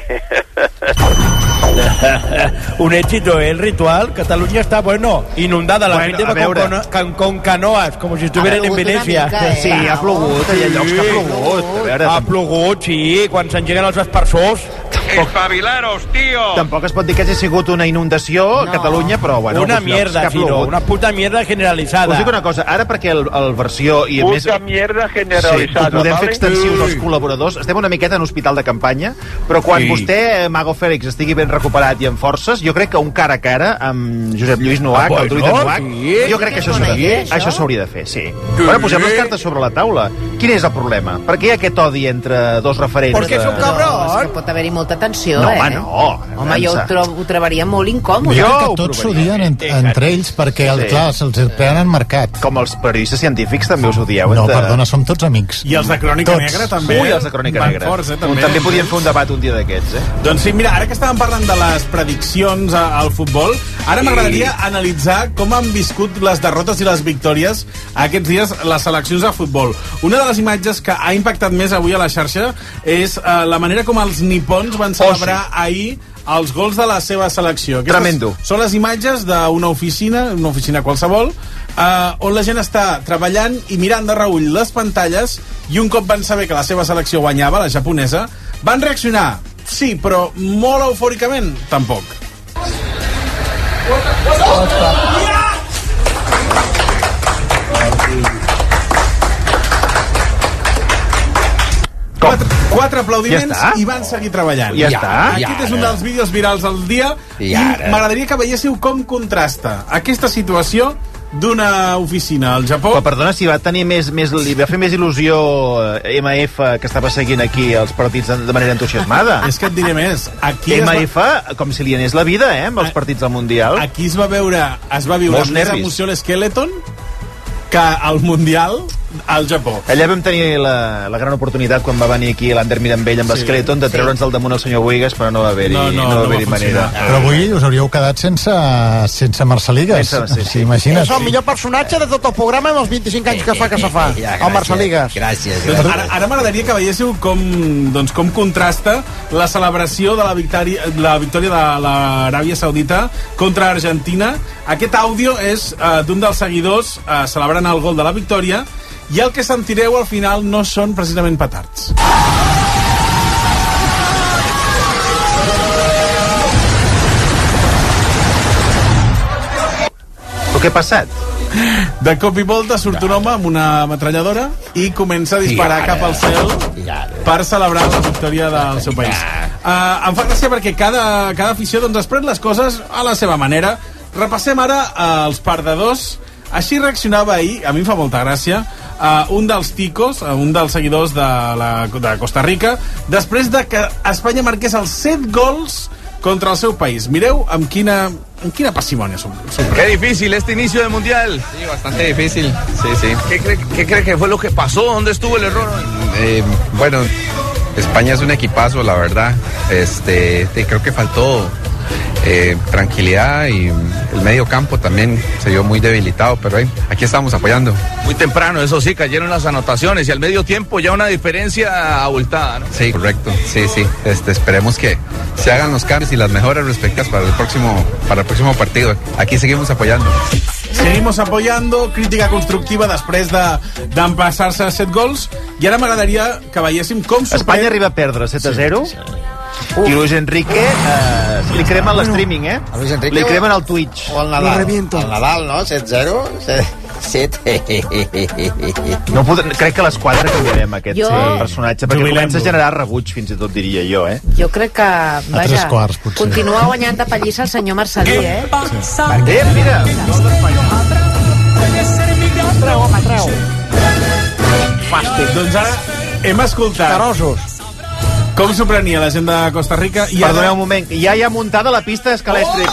Un éxito, el ritual. Cataluña está, bueno, inundada. La gente va con canoas, como si estuvieran en Venecia. Sí, ha plogut, hi ha llocs que ha plogut. Ha plogut, sí, quan s'engeguen els aspersors. Espavilaros, tío! Tampoc es pot dir que hagi sigut una inundació a Catalunya, però bueno... Una mierda, Ciro, una puta mierda generalitzada. Us dic una cosa, ara perquè el versió... I puta més, mierda generalitzada, sí, podem fer extensius als col·laboradors. Estem una miqueta en hospital de campanya, però quan vostè, Mago Fèlix, estigui ben recuperat i amb forces, jo crec que un cara a cara amb Josep Lluís Nuach, el druida Nuach, jo crec que això s'ha de fer. Això s'hauria de fer, sí. Bueno, posem les cartes sobre la taula. Quin és el problema? Per què hi ha aquest odi entre dos referents? Perquè és un cabrón. És que pot haver-hi molta tensió, no, no. Home, jo ho trobaria molt incòmode. Jo crec que tots s'odien entre ells perquè, clar, se'ls prenen marcat. Com els periodistes científics també us odieu. No, perdona, som tots amics. I els de Crònica Negra també. Ui, els de Crònica Negra. També podien fer un debat un dia d'aquests, Doncs sí, mira, ara que estàvem parlant de les prediccions al futbol, ara m'agradaria analitzar com han viscut les derrotes i les victòries aquests dies les seleccions de futbol. Una de les imatges que ha impactat més avui a la xarxa és la manera com els nipons van celebrar ahir els gols de la seva selecció. Tremendo. Són les imatges d'una oficina qualsevol, on la gent està treballant i mirant de reüll les pantalles, i un cop van saber que la seva selecció guanyava, la japonesa, van reaccionar. Sí, però molt eufòricament, tampoc. Quatre aplaudiments i van seguir treballant. Ja està. Aquest és un dels vídeos virals del dia i m'agradaria que veiéssiu com contrasta aquesta situació d'una oficina al Japó. Però perdona, si va tenir li va fer més il·lusió MF, que estava seguint aquí els partits de manera entusiasmada. És que et diré més. Aquí MF, com si li anés la vida, amb els partits del Mundial. Aquí es va viure més emoció l'Skeleton que al Mundial al Japó. Allà vam tenir la gran oportunitat quan va venir aquí l'Ander Mirambell amb l'Skeleton de treure'ns del damunt el senyor Boigas, però no va haver-hi manera. Però avui us hauríeu quedat sense Marceligues. Sí, imagina't. És el millor personatge de tot el programa amb els 25 anys que se fa. El Marceligues. Gràcies. Ara m'agradaria que veiéssiu com contrasta la celebració de la victòria de l'Aràbia Saudita contra Argentina. Aquest àudio és d'un dels seguidors celebrant el gol de la victòria, i el que sentireu al final no són precisament petards. Però què ha passat? De cop i volta surt un home amb una metralladora i comença a disparar cap al cel per celebrar la victòria del seu país. Em fa gràcia perquè cada afició es pren les coses a la seva manera. Repassem ara els perdedors. Així reaccionava ahir, a mi em fa molta gràcia, un dels ticos, un dels seguidors de Costa Rica, després de que Espanya marqués els 7 gols contra el seu país. Mireu amb quina pasimonia Qué difícil este inicio del Mundial. Sí, bastante difícil. Sí. ¿Qué cree que fue lo que pasó? ¿Dónde estuvo el error? Bueno, España es un equipazo, la verdad. Creo que faltó tranquilidad, y el medio campo también se vio muy debilitado, pero aquí estamos apoyando. Muy temprano, eso sí, cayeron las anotaciones y al medio tiempo ya una diferencia abultada, ¿no? Sí, correcto, sí. Esperemos que se hagan los cambios y las mejoras respectivas para el próximo partido. Aquí seguimos apoyando. Seguimos apoyando, crítica constructiva després d'empassar-se 7 gols, i ara m'agradaria que veiéssim com Espanya arriba a perdre 7-0. I Luis Enrique li cremen l'streaming, li cremen el Twitch. O el Nadal. El Nadal, no? 7-0? 7. Crec que a les 4 canviarem aquest personatge, perquè comença a generar rebuig, fins i tot diria jo, Jo crec que, vaja, continua guanyant de pallissa el senyor Marcelí, Mira! Treu. Fàstic. Doncs ara hem escoltat com s'ho prenia la gent de Costa Rica. Perdoneu un moment, ja hi ha muntada la pista d'escalèstric,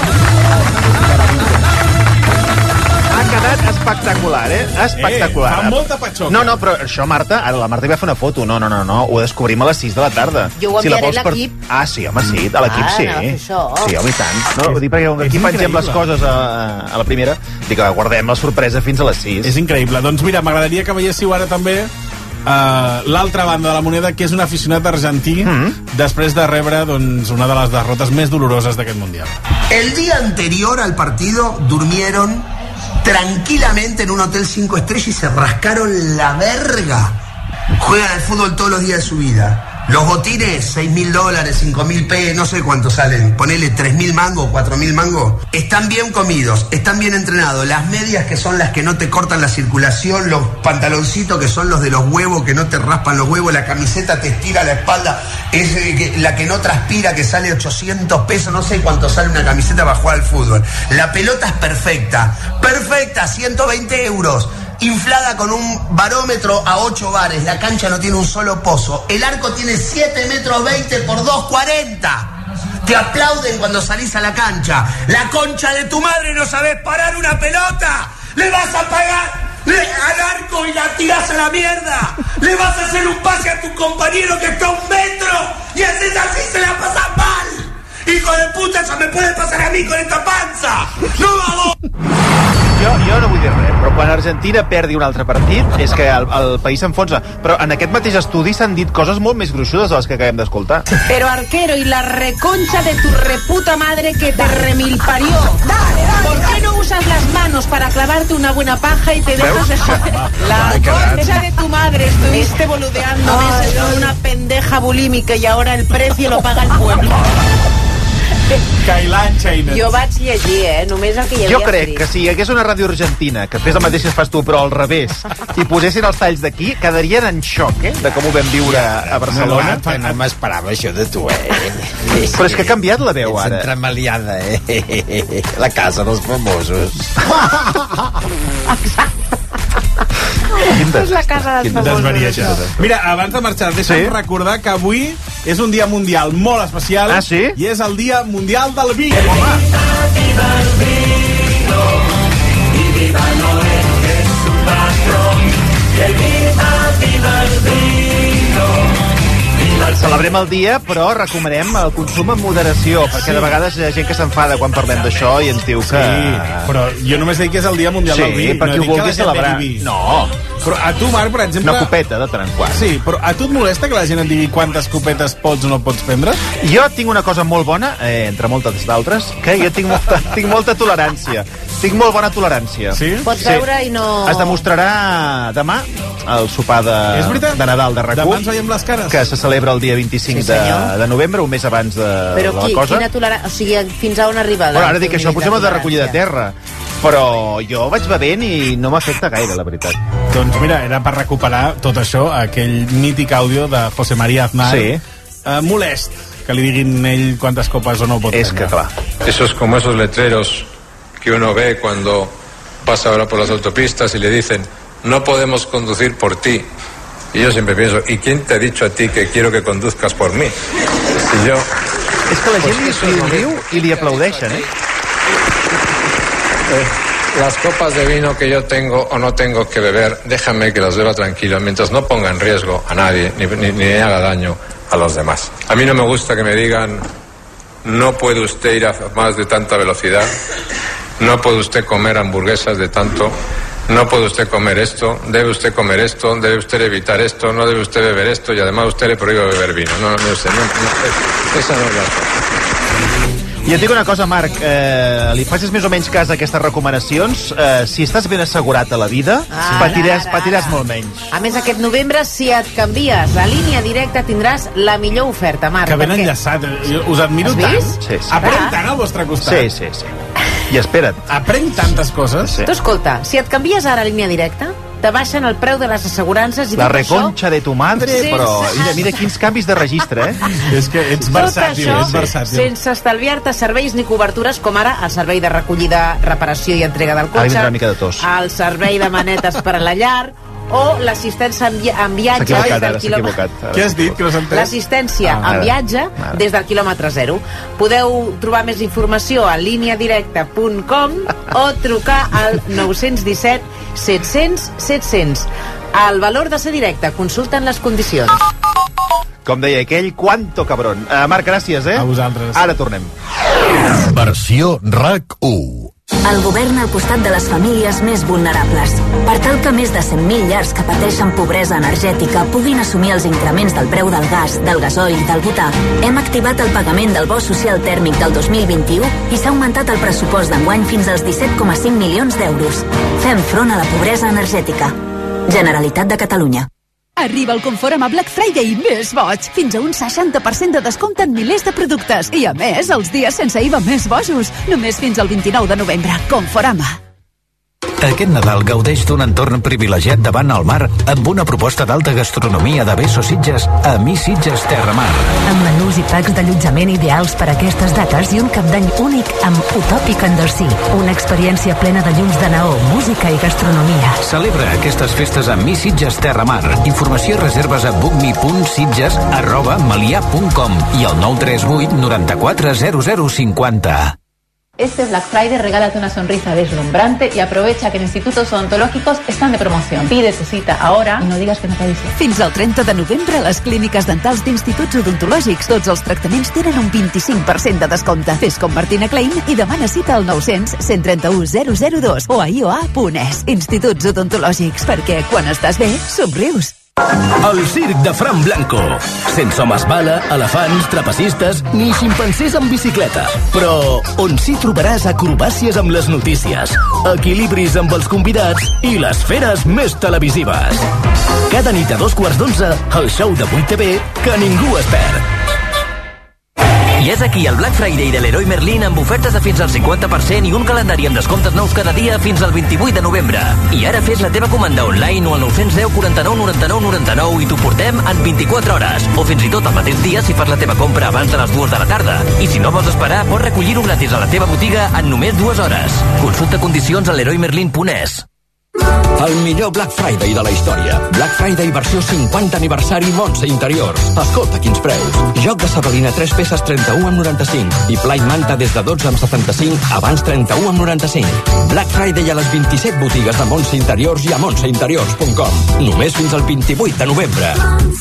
Ha quedat espectacular, espectacular. Fa molta patxoca. No, però això, Marta, ara la Marta hi va fer una foto. No, ho descobrim a les 6 de la tarda. Jo ho enviaré a l'equip. Sí, home, sí, a l'equip sí. Sí, home, i tant. No, ho dic perquè aquí pengem les coses a la primera, dic que guardem la sorpresa fins a les 6. És increïble. Doncs mira, m'agradaria que veiéssiu ara també l'altra banda de la moneda, que és un aficionat argentí després de rebre una de les derrotes més doloroses d'aquest Mundial. El día anterior al partido durmieron tranquilamente en un hotel 5 estrellas y se rascaron la verga. Juegan al fútbol todos los días de su vida. Los botines, $6.000, 5.000 pesos, no sé cuánto salen. Ponele 3.000 mangos, 4.000 mangos. Están bien comidos, están bien entrenados. Las medias, que son las que no te cortan la circulación. Los pantaloncitos, que son los de los huevos, que no te raspan los huevos. La camiseta te estira la espalda. Es la que no transpira, que sale 800 pesos. No sé cuánto sale una camiseta para jugar al fútbol. La pelota es perfecta. Perfecta, 120 euros. Inflada con un barómetro a 8 bares. La cancha no tiene un solo pozo. El arco tiene 7,20 metros por 2,40. Te aplauden cuando salís a la cancha. La concha de tu madre, no sabés parar una pelota. Le vas a pagar al arco y la tirás a la mierda. Le vas a hacer un pase a tu compañero que está a 1 metro y haces así, se la pasas mal. Hijo de puta, eso me puede pasar a mí con esta panza. No vamos. Jo no vull dir res, però quan Argentina perdi un altre partit és que el país s'enfonsa. Però en aquest mateix estudi s'han dit coses molt més gruixudes de les que acabem d'escoltar. Pero arquero, y la reconcha de tu reputa madre que te remilparió. ¿Por qué no usas las manos para clavarte una buena paja y te dejas de joder? La concha de tu madre, estuviste boludeando meses con una pendeja bulímica y ahora el precio lo paga el pueblo. Kailan Chaines. Jo vaig llegir, només el que hi havia Jo crec escrit. que si hi hagués una ràdio argentina que fes el mateix que fas tu, però al revés, i posessin els talls d'aquí, quedarien en xoc, de com ho vam viure a Barcelona. No m'esperava això de tu, Però és que ha canviat la veu, ara. Ets entremaliada, La casa dels famosos. És la casa dels famosos. Mira, abans de marxar, deixa'm recordar que avui és un dia mundial molt especial. Ah, sí? I és el dia mundial del vi. Home! Viva el vino y viva Noé, que es su patrón. Que viva el vino. Celebrem el dia, però recomanem el consum amb moderació, perquè de vegades hi ha gent que s'enfada quan parlem d'això i ens diu que... Sí, però jo només dic que és el dia mundial del vi. Sí, per qui ho vulgui celebrar. No. Però a tu, Marc, per exemple... Una copeta de tant en quant. Sí, però a tu et molesta que la gent et digui quantes copetes pots o no pots prendre? Jo tinc una cosa molt bona, entre moltes d'altres, que jo tinc molta tolerància. Tinc molt bona tolerància. Sí? Pots veure i no... Es demostrarà demà al sopar de Nadal de RAC1. Demà ens veiem les cares. Que se celebra el dia 25 de novembre, un mes abans de la cosa. Quina tolerància? O sigui, fins a on arriba? Però ara dic que això potser m'ha de recollir de terra. Però jo vaig bevent i no m'afecta gaire, la veritat. Doncs mira, era per recuperar tot això, aquell mític àudio de José María Aznar. Sí. Molest que li diguin ell quantes copes o no pot prendre. És que clar. Eso es como esos letreros que uno ve cuando pasa ahora por las autopistas y le dicen no podemos conducir por ti. Y yo siempre pienso, ¿y quién te ha dicho a ti que quiero que conduzcas por mí? Si yo... És que la gent li riu i li aplaudeixen, Las copas de vino que yo tengo o no tengo que beber, déjame que las beba tranquilo, mientras no ponga en riesgo a nadie, ni haga daño a los demás. A mí no me gusta que me digan, no puede usted ir a más de tanta velocidad, no puede usted comer hamburguesas de tanto, no puede usted comer esto, debe usted comer esto, debe usted evitar esto, no debe usted beber esto, y además usted le prohíbe beber vino. No, esa no es la cosa. I et dic una cosa, Marc, li facis més o menys cas a aquestes recomanacions, si estàs ben assegurat a la vida, patiràs molt menys. A més, aquest novembre, si et canvies a línia directa, tindràs la millor oferta, Marc. Que ben enllaçat, us admiro tant. Sí. Aprenc tant al vostre costat. Sí. I espera't. Aprenc tantes coses. Tu escolta, si et canvies ara a línia directa, te baixen el preu de les assegurances i la tot reconxa això, de tu madre, però mira quins canvis de registre, És que ets versàtil, sense estalviar-te serveis ni cobertures, com ara el servei de recollida, reparació i entrega del cotxe, vindrà una mica de tos. el servei de manetes per a la llar, o l'assistència en viatge des del quilòmetre... Què has dit? Que no s'ha entès? L'assistència en viatge des del quilòmetre zero. Podeu trobar més informació a lineadirecta.com o trucar al 917 700 700. El valor de ser directe, consulten les condicions. Com deia aquell, quanto cabrón. Marc, gràcies, A vosaltres. Ara tornem. Versió RAC1. El govern al costat de les famílies més vulnerables. Per tal que més de 100.000 llars que pateixen pobresa energètica puguin assumir els increments del preu del gas, del gasoil i del butà, hem activat el pagament del bo social tèrmic del 2021 i s'ha augmentat el pressupost d'enguany fins als 17,5 milions d'euros. Fem front a la pobresa energètica. Generalitat de Catalunya. Arriba el Conforama Black Friday més boig. Fins a un 60% de descompte en milers de productes. I a més, els dies sense IVA més bojos. Només fins al 29 de novembre. Conforama. Aquest Nadal gaudeix d'un entorn privilegiat davant el mar amb una proposta d'alta gastronomia de Beso Sitges a Mi Sitges Terramar. Amb menús i packs d'allotjament ideals per a aquestes dates i un cap d'any únic amb Utòpic Andorsí. Una experiència plena de llums de neó, música i gastronomia. Celebra aquestes festes a Mi Sitges Terramar. Informació i reserves a bookme.sitges@melià.com i al 938 94 0050. Este Black Friday regálate una sonrisa deslumbrante y aprovecha que en institutos odontológicos están de promoción. Pide tu cita ahora y no digas que no te avisé. Fins al 30 de novembre, les clíniques dentals d'instituts odontològics. Tots els tractaments tenen un 25% de descompte. Fes com Martina Klein i demana cita al 900 131 002 o a ioa.es. Instituts odontològics, perquè quan estàs bé, somrius. El circ de Fran Blanco. Sense homes bala, elefants, trapecistes, ni ximpancers en bicicleta. Però on sí trobaràs acrobàcies amb les notícies, equilibris amb els convidats i les feres més televisives. Cada nit a 11:15, el show de 8TV que ningú es perd. I és aquí el Black Friday de Leroy Merlin amb ofertes de fins al 50% i un calendari amb descomptes nous cada dia fins al 28 de novembre. I ara fes la teva comanda online o al 910 49 99 99 i t'ho portem en 24 hores. O fins i tot el mateix dia si fas la teva compra abans de les 2 de la tarda. I si no vols esperar, pots recollir-ho gratis a la teva botiga en només 2 hores. Consulta condicions a leroymerlin.es. El millor Black Friday de la història. Black Friday versió 50 aniversari Montse Interiors. Escolta quins preus. Joc de Sabalina 3 peces 31,95 i Play Manta des de 12,75 abans 31,95. Black Friday a les 27 botigues de Montse Interiors i a montseinteriors.com. Només fins al 28 de novembre.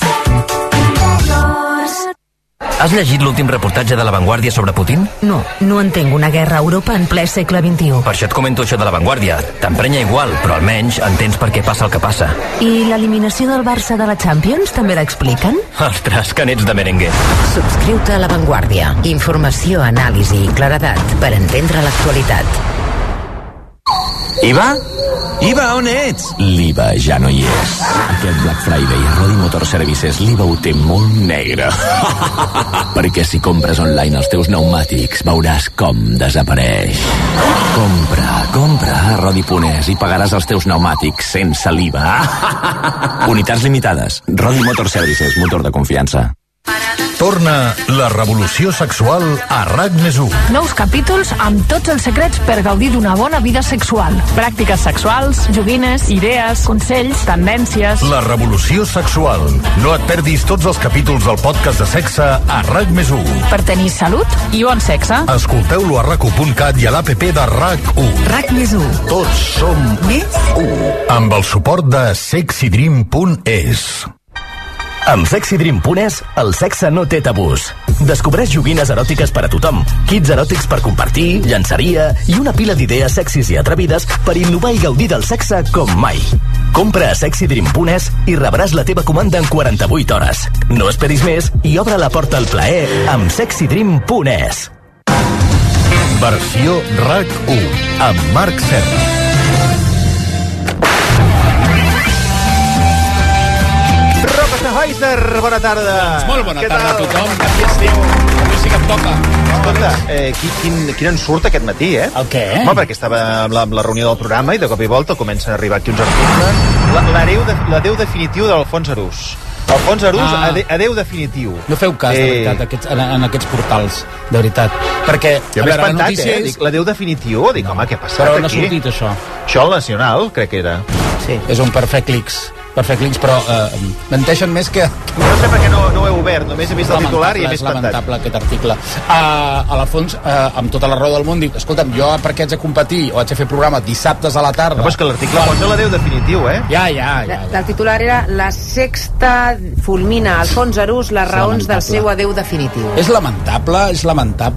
Has llegit l'últim reportatge de La Vanguardia sobre Putin? No, no entenc una guerra a Europa en ple segle XXI. Per això et comento això de La Vanguardia. T'emprenya igual, però almenys entens per què passa el que passa. I l'eliminació del Barça de la Champions també l'expliquen? Ostres, que n'ets de merengue. Subscriu-te a La Vanguardia. Informació, anàlisi i claredat per entendre l'actualitat. Iva? Iva, on ets? L'Iva ja no hi és. Aquest Black Friday a Rodi Motor Services l'Iva ho té molt negre. Perquè si compres online els teus pneumàtics veuràs com desapareix. Compra a Rodi.es i pagaràs els teus pneumàtics sense l'IVA. Unitats limitades. Rodi Motor Services, motor de confiança. Torna la revolució sexual a RAC+1. Nous capítols amb tots els secrets per gaudir d'una bona vida sexual. Pràctiques sexuals, joguines, idees, consells, tendències... La revolució sexual. No et perdis tots els capítols del podcast de sexe a RAC+1. Per tenir salut i bon sexe. Escolteu-lo a RAC1.cat i a l'APP de RAC1. RAC+1. Tots som més 1. Amb el suport de sexydream.es. Amb sexydream.es, el sexe no té tabús. Descobreix joguines eròtiques per a tothom, kits eròtics per compartir, llançaria i una pila d'idees sexis i atrevides per innovar i gaudir del sexe com mai. Compra a sexydream.es i rebràs la teva comanda en 48 hores. No esperis més i obre la porta al plaer amb sexydream.es. Versió RAC1 amb Marc Serra. Heiser, bona tarda. Molt bona tarda a tothom. Avui sí que em toca. Escolta, quin ensurt aquest matí, eh? El què? Home, perquè estava amb la reunió del programa i de cop i volta comencen a arribar aquí uns articles. L'adeu definitiu d'Alfons Arús. Alfons Arús, adeu definitiu. No feu cas, de veritat, en aquests portals, de veritat. Perquè, jo m'he espantat, dic, l'adeu definitiu, dic, home, què ha passat aquí? Però no ha sortit això. Això al Nacional, crec que era. Sí. És un perfect clics, però menteixen més que... No sé per què no ho he obert, només he vist el titular i m'he espantat. És lamentable aquest article. A l'Alfons, amb tota la raó del món, dic, escolta'm, jo perquè haig de competir o haig de fer programa dissabtes a la tarda... No, però és que l'article posa l'adeu definitiu, eh? Ja. El titular era La Sexta fulmina Alfons Arús les raons del seu adeu definitiu. És lamentable, és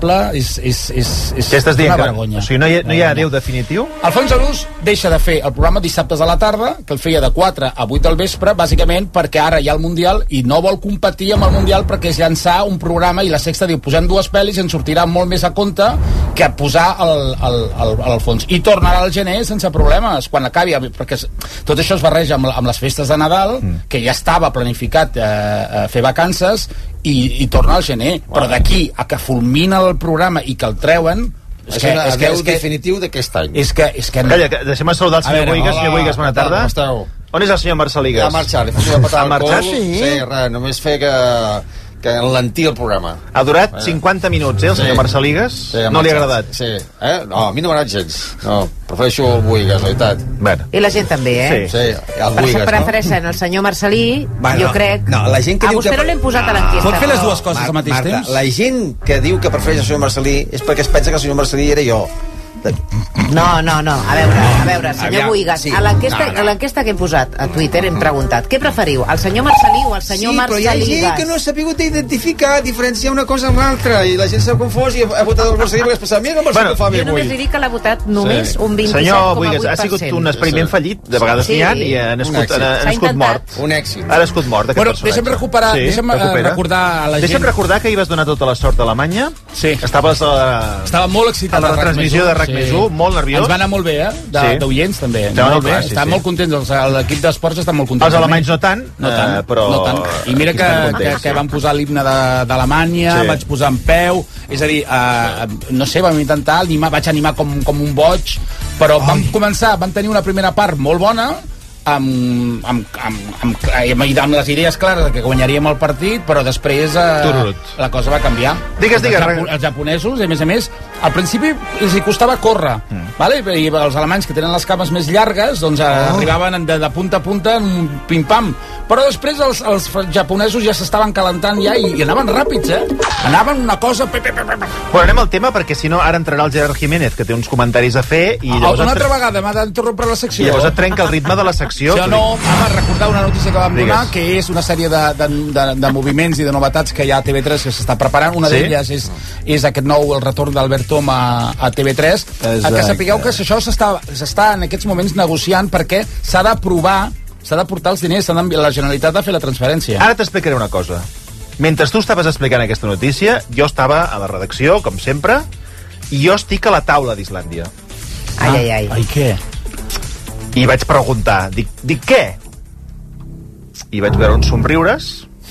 què estàs dient? Una vergonya. O sigui, no hi ha adeu definitiu? Alfons Arús deixa de fer el programa dissabtes a la tarda, que el feia de 4 a 8 del vespre, bàsicament perquè ara hi ha el Mundial i no vol competir amb el Mundial perquè és llançar un programa i la Sexta diu, posem 2 pel·lis i ens sortirà molt més a compte que posar el fons. I tornarà al gener sense problemes, quan acabi, perquè tot això es barreja amb les festes de Nadal, que ja estava planificat fer vacances, i torna al gener. Però d'aquí a que fulmina el programa i que el treuen, és adeu definitiu d'aquest any. És que calla, deixem saludar el senyor Boigas. Senyor Boigas, bona tarda. Com esteu? On és el senyor Marceligues? Ha marxat, li fotia patar el cul. Sí, res, només fer que enlentir el programa. Ha durat 50 minuts, el senyor Marceligues? Sí, no li ha agradat? Sí, no, a mi no m'ha agradat gens. No, prefereixo el Boigas, la veritat. Bueno. I la gent també, eh? Sí, el Boigas, prefereixen el senyor Marcelí, jo crec... No, la gent que a diu vostè no l'hem posat a l'enquesta. Pot fer les dues coses al mateix temps? La gent que diu que prefereix el senyor Marcelí és perquè es pensa que el senyor Marcelí era jo. No, a veure, senyor Boigas, a l'enquesta que hem posat a Twitter hem preguntat, què preferiu, el senyor Marcelí o el senyor Marceligues? Sí, però hi ha gent que no ha sabut identificar, diferenciar una cosa amb l'altra, i la gent s'ha confós i ha votat el Marcelí perquè es pensava, mira com el senyor fa bé avui. Jo només li dic que l'ha votat només un 27,8%. Senyor Boigas, ha sigut un experiment fallit, de vegades n'hi ha, i ha nascut mort. Un èxit. Ha nascut mort, aquest personatge. Deixa'm recordar a la gent... Deixa'm recordar que hi vas donar tota la sort a Alemanya. Sí. Estava molt excitat a la transmissió de RAC+1, molt nerviós. Ens va anar molt bé, d'oients, també. Molt bé, estan molt contents, l'equip d'esports està molt content. Els alemanys no tant, però... No tant. I mira que van posar l'himne d'Alemanya, vaig posar en peu, és a dir, no sé, vam intentar vaig animar com un boig, però vam tenir una primera part molt bona, amb les idees clares que guanyaríem el partit, però després la cosa va canviar. Digues. Els japonesos, a més, al principi els hi costava córrer, i els alemanys, que tenen les cames més llargues, doncs arribaven de punta a punta en un pim-pam, però després els japonesos ja s'estaven calentant i anaven ràpids, anaven una cosa... Bueno, anem al tema, perquè si no ara entrarà el Gerard Jiménez, que té uns comentaris a fer, i llavors... Una altra vegada m'ha d'interrompre la secció. I llavors et trenca el ritme de la secció. Recordar una notícia que vam donar, que és una sèrie de moviments i de novetats que hi ha a TV3 que s'està preparant. Una d'elles és aquest nou, el retorn d'Albert Tom a TV3. Que sapigueu que això s'està en aquests moments negociant, perquè s'ha d'aprovar, s'ha de portar els diners, la Generalitat ha de fer la transferència. Ara t'explicaré una cosa. Mentre tu estaves explicant aquesta notícia, jo estava a la redacció, com sempre, i jo estic a la taula d'Islàndia. Ai, què? I vaig preguntar, dic què? I vaig veure uns somriures.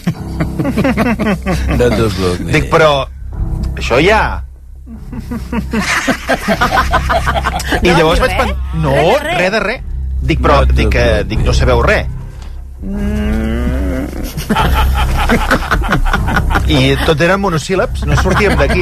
Dic, però això ja... I llavors vaig pensar... No, res de res. Dic, però no sabeu res. I tot eren monosíl·labs, no sortíem d'aquí,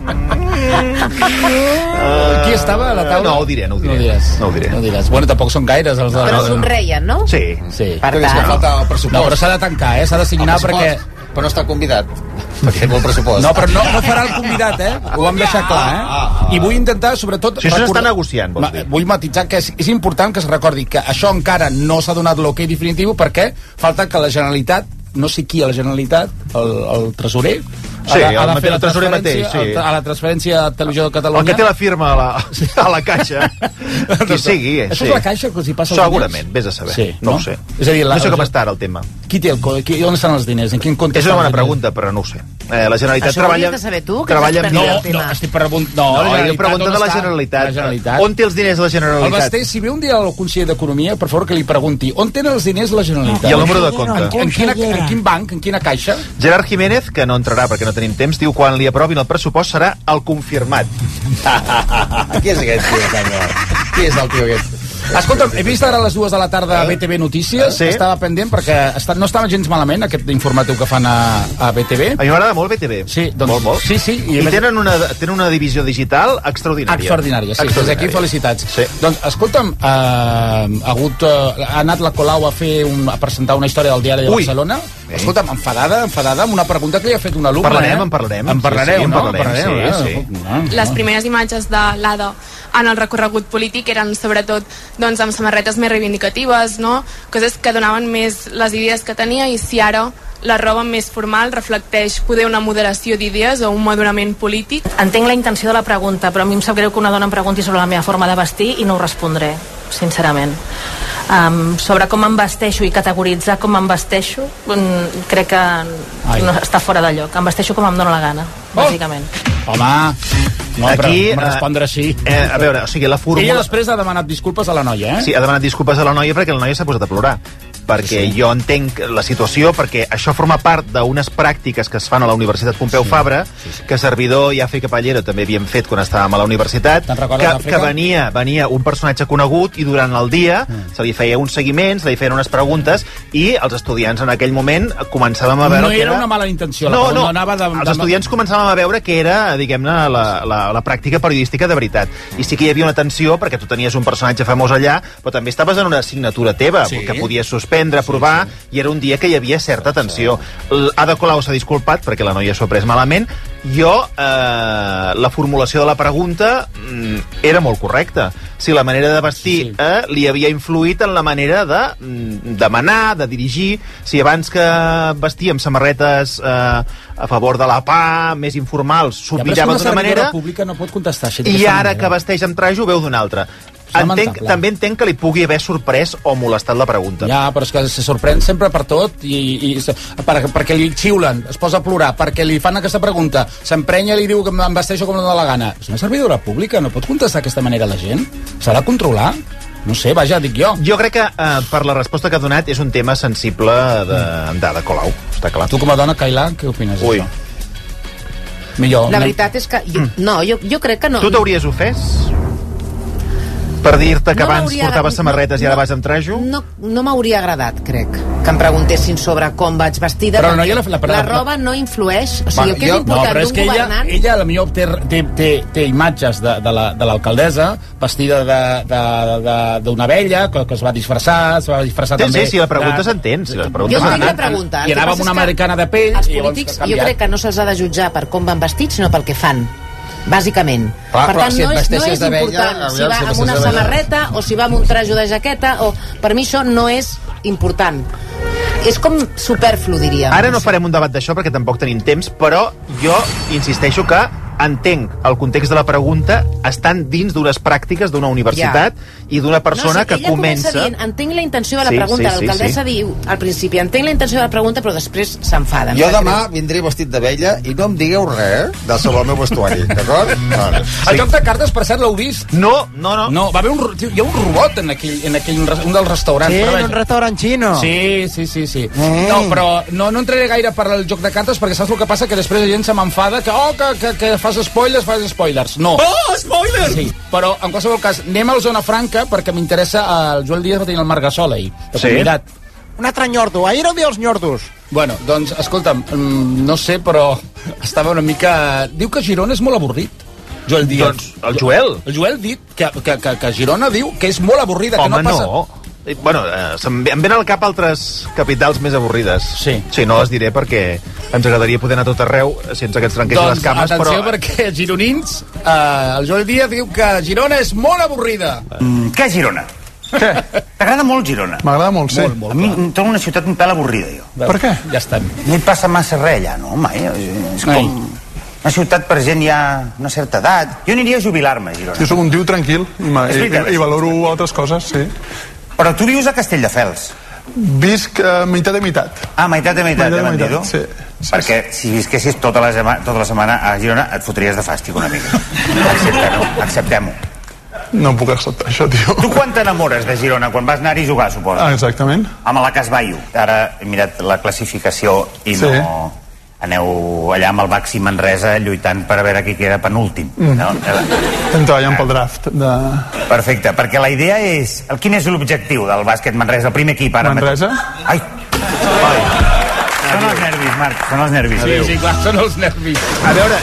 Qui estava a la taula? No ho diré. No ho diràs. Bueno, tampoc són gaires els de... Però somreien, no? Sí. Per tant... No, però s'ha de tancar, s'ha de signar perquè... Però no està convidat, perquè vol pressupost. No, però no farà el convidat, Ho vam deixar clar, I vull intentar, sobretot... Si això s'està negociant, vols dir. Vull matitzar que és important que es recordi que això encara no s'ha donat l'ok definitiu, perquè falta que la Generalitat, no sé qui a la Generalitat, el tresorer, ha de fer la tresorer mateix, a la transferència a Televisió de Catalunya. El que té la firma a la caixa, qui sigui. Això és la caixa que els hi passa els diners? Segurament, vés a saber, no ho sé. És a dir, no sé com està ara el tema. Qui té on estan els diners? En quin compte? És una bona pregunta, però no ho sé. La Generalitat treballa... Això ho hauries de saber tu, que estàs perdent el tema. No, estic preguntant... No, pregunta de la Generalitat. On té els diners la Generalitat? El Basté, si ve un dia al conseller d'Economia, per favor que li pregunti on tenen els diners la Generalitat. I el número de compte. En quin banc, en quina caixa? Gerard Jiménez, que no entrarà perquè no tenim temps, diu quan li aprovin el pressupost serà el confirmat. Qui és aquest tio, senyor? Qui és el tio aquest? Escolta'm, he vist ara a les 2 de la tarda a BTV Notícies, estava pendent perquè no estava gens malament aquest informatiu que fan a BTV. A mi m'agrada molt BTV. Sí, doncs, molt. Sí. I tenen una divisió digital extraordinària. Extraordinària, sí. Des d'aquí felicitats. Sí. Doncs, escolta'm, ha anat la Colau a presentar una història del Diari de Barcelona. Escolta'm, enfadada amb una pregunta que li ha fet un alumne. En parlarem. Les primeres imatges de l'Ada en el recorregut polític eren sobretot doncs, amb samarretes més reivindicatives, no? Coses que donaven més les idees que tenia, i si ara la roba més formal reflecteix poder una moderació d'idees o un madurament polític. Entenc la intenció de la pregunta, però a mi em sap greu que una dona em pregunti sobre la meva forma de vestir i no ho respondré, sincerament. Sobre com em vesteixo i categoritzar com em vesteixo, crec que no, està fora de lloc. Em vesteixo com em dóna la gana, bàsicament. Home, no, aquí, però respondre així. A veure, o sigui, la fórmula... Ella després ha demanat disculpes a la noia, Sí, ha demanat disculpes a la noia perquè la noia s'ha posat a plorar. Perquè jo entenc la situació, perquè això forma part d'unes pràctiques que es fan a la Universitat Pompeu Fabra, que servidor i Àfrica Pallero també havíem fet quan estàvem a la universitat, que venia un personatge conegut i durant el dia se li feia uns seguiments, se li feien unes preguntes, i els estudiants en aquell moment començàvem a veure... No era una mala intenció, els estudiants començàvem a veure que era, diguem-ne, la pràctica periodística de veritat. I sí que hi havia una tensió, perquè tu tenies un personatge famós allà, però també estaves en una assignatura teva, que podies suspendre, provar, i era un dia que hi havia certa tensió. Ada Colau s'ha disculpat perquè la noia s'ho ha pres malament. Jo, la formulació de la pregunta era molt correcta. Si la manera de vestir li havia influït en la manera de demanar, de dirigir. Si abans que vestia amb samarretes a favor de la pah, més informals, s'obvillava d'una manera, pública no pot contestar així, i ara que vesteix amb traje ho veu d'una altra. També entenc que li pugui haver sorprès o molestat la pregunta. Ja, però és que se sorprèn sempre per tot perquè li xiulen, es posa a plorar, perquè li fan aquesta pregunta, s'emprenya i li diu que em vesteixo com li dóna la gana. És una servidora pública, no pot contestar d'aquesta manera la gent? S'ha de controlar? No sé, vaja, dic jo. Jo crec que per la resposta que ha donat és un tema sensible de Colau, està clar. Tu com a dona, Cailà, què opines d'això? Millor. La veritat és que... Jo crec que no. Tu t'hauries ofès? Per dir-te que abans portaves samarretes i ara vas amb trajo? No m'hauria agradat, crec, que em preguntessin sobre com vaig vestida, perquè la roba no influeix. O sigui, el que és important d'un governant... Ella potser té imatges de l'alcaldessa vestida d'una vella que es va disfressar, també... Sí, la pregunta s'entén. Jo entenc la pregunta. I anava amb una americana de pell... Els polítics, jo crec que no se'ls ha de jutjar per com van vestits, sinó pel que fan, bàsicament. Per tant, no és important si va amb una samarreta o si va amb un trajo de jaqueta, per mi això no és important. És com superflu, diríem. Ara no farem un debat d'això perquè tampoc tenim temps, però jo insisteixo que entenc el context de la pregunta estan dins d'unes pràctiques d'una universitat i d'una persona que comença... Dient, entenc la intenció de la pregunta. L'alcaldessa diu al principi, entenc la intenció de la pregunta, però després s'enfada. Jo demà vindré vestit de vella i no em digueu res sobre el meu vestuari, d'acord? El joc de cartes, per cert, l'heu vist? No. Va haver hi ha un robot en un dels restaurants. Sí, en un restaurant xino. Sí. No, però no entraré gaire per al joc de cartes perquè saps el que passa? Que després la gent se m'enfada que fas spoilers. No. Oh, spoilers! Sí, però en qualsevol cas, anem a la zona franca perquè m'interessa el Joel Díaz va tenir el Margasol ahir. Un altre nyordo. Ahir era el dia dels nyordos. Bueno, doncs, escolta'm, no sé, però estava una mica... Diu que Girona és molt avorrit. Joel Díaz. Doncs el Joel. El Joel dit que Girona diu que és molt avorrida, que no passa... No. Bueno, em venen al cap altres capitals més avorrides. Sí, no les diré perquè ens agradaria poder anar a tot arreu sense que ens trenquessin les cames. Doncs atenció, perquè gironins, el Joel Díaz diu que Girona és molt avorrida. Què és Girona? T'agrada molt Girona? M'agrada molt, sí. A mi em trobo una ciutat un pèl avorrida, jo. Per què? Ja estem. No hi passa massa res allà, no, mai. És com una ciutat per gent ja una certa edat. Jo aniria a jubilar-me a Girona. Jo sóc un tio tranquil i valoro altres coses, sí. Però tu vius a Castelldefels. Visc meitat de meitat. Meitat de meitat, m'han dit. Sí. Perquè si visquessis tota la setmana a Girona et fotries de fàstic una mica. Acceptem-ho. No puc acceptar això, tio. Tu quan t'enamores de Girona? Quan vas anar-hi a jugar, suposo? Exactament. Amb la Casballo. Ara he mirat la classificació i no... Aneu allà amb el Baxi Manresa lluitant per a veure qui queda penúltim. Estem treballant pel draft. Perfecte, perquè la idea és... Quin és l'objectiu del bàsquet Manresa? El primer equip ara... Manresa? Ai! Són els nervis, Marc, són els nervis. Sí, clar, són els nervis. A veure,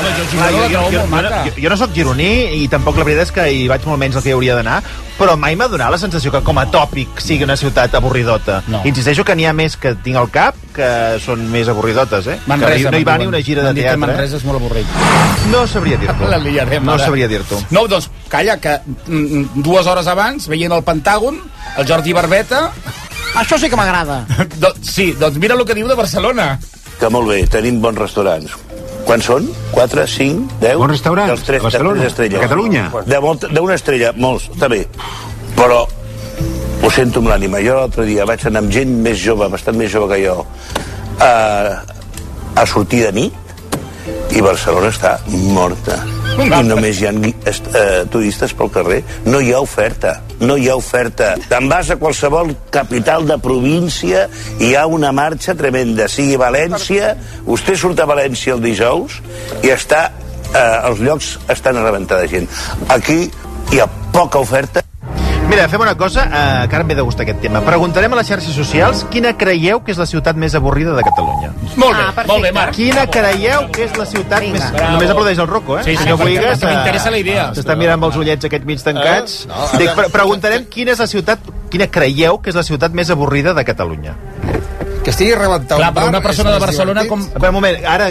jo no sóc gironí i tampoc la veritat és que hi vaig molt menys del que hi hauria d'anar, però mai m'ha donat la sensació que com a tòpic sigui una ciutat avorridota. No. Insisteixo que n'hi ha més que tinc al cap que són més avorridotes, Manresa, que no hi va ni una gira de teatre. Manresa és molt avorrit. No sabria dir-t'ho. No sabria dir-t'ho. No, doncs, calla, que 2 hores abans, veient el Pentàgon, el Jordi Barbeta... Això sí que m'agrada. Sí, doncs mira el que diu de Barcelona. Que molt bé, tenim bons restaurants. Quants són? 4, 5, 10? Bons restaurants? A Barcelona? A Catalunya? D'una estrella, molts, està bé. Però ho sento amb l'ànima. Jo l'altre dia vaig anar amb gent més jove, bastant més jove que jo, a sortir de nit i Barcelona està morta. I només hi ha turistes pel carrer. No hi ha oferta. Te'n vas a qualsevol capital de província i hi ha una marxa tremenda. Sigui València, vostè surt a València el dijous i els llocs estan a rebentar de gent. Aquí hi ha poca oferta. Mira, fem una cosa, que ara em ve de gust aquest tema. Preguntarem a les xarxes socials quina creieu que és la ciutat més avorrida de Catalunya. Molt bé, Marc. Quina creieu que és la ciutat més... Només aplaudeix el Rocco, Sí, senyor Boigues. M'interessa la idea. S'està mirant amb els ullets aquests mig tancats. Preguntarem quina creieu que és la ciutat més avorrida de Catalunya. Que estigui rebentat clar, per una persona de Barcelona com... A veure, un moment, ara,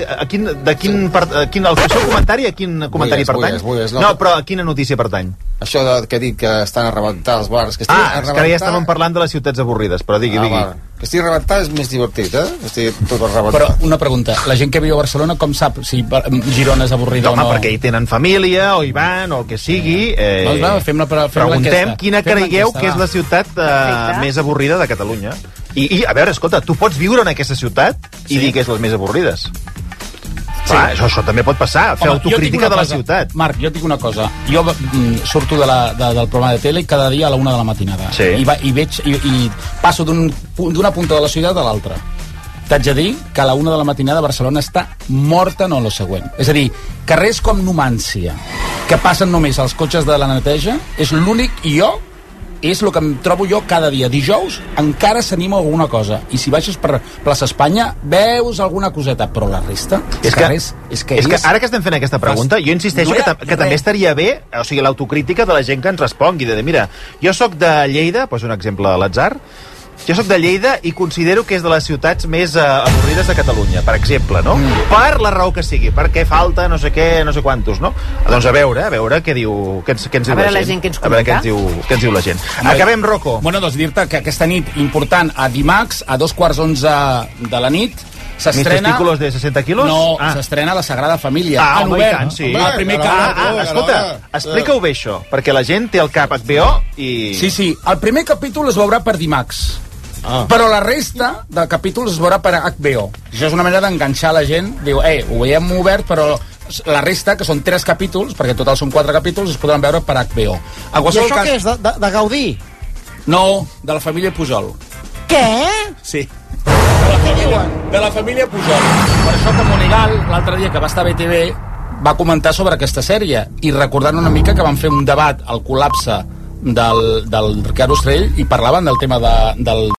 el seu comentari, a quin comentari pertany? No, però a quina notícia pertany? Això que he dit que estan a rebentar els bars. És que ara ja estàvem parlant de les ciutats avorrides, però digui. Que estigui rebentat és més divertit, Estigui tot rebentat. Però una pregunta, la gent que viu a Barcelona com sap si Girona és avorrida o no? Home, perquè hi tenen família, o hi van, o el que sigui. Preguntem quina creieu que és la ciutat més avorrida de Catalunya. I, a veure, escolta, tu pots viure en aquesta ciutat i dir que és les més avorrides. Clar, això també pot passar, fer autocrítica de la ciutat. Marc, jo et dic una cosa. Jo surto del programa de tele cada dia a la 1 de la matinada. I passo d'una punta de la ciutat a l'altra. T'haig de dir que a la 1 de la matinada Barcelona està morta, no lo següent. És a dir, carrers com Numància, que passen només els cotxes de la neteja, és l'únic, i jo és el que em trobo jo cada dia. Dijous encara s'anima alguna cosa, i si baixes per Plaça Espanya veus alguna coseta, però la resta és que ara que estem fent aquesta pregunta, jo insisteixo que també estaria bé, o sigui, l'autocrítica de la gent que ens respongui, de dir, mira, jo sóc de Lleida, doncs un exemple de l'atzar, jo sóc de Lleida i considero que és de les ciutats més avorrides de Catalunya, per exemple, no? Per la raó que sigui, perquè falta no sé què, no sé quantos, no? Doncs a veure què diu, què ens diu la gent. A veure què ens diu la gent. Acabem, Rocco. Bueno, doncs dir-te que aquesta nit important, a dimarts, a 2:45 de la nit, s'estrena... ¿Mis testículos de 60 quilos? No, s'estrena la Sagrada Família. Home, i tant, sí. El primer escolta, explica-ho bé, això, perquè la gent té el cap HBO i... Sí, el primer capítol es veurà per dimarts. Però la resta de capítols es veurà per HBO. Això és una manera d'enganxar la gent. Diu, ho veiem obert, però la resta, que són 3 capítols, perquè total són 4 capítols, es podran veure per HBO. I això què és, de Gaudí? No, de la família Pujol. Què? Sí. De la família Pujol. Per això que Monigal, l'altre dia que va estar a BTV, va comentar sobre aquesta sèrie, i recordant una mica que van fer un debat al col·lapse del Ricard Ostrell i parlaven del tema del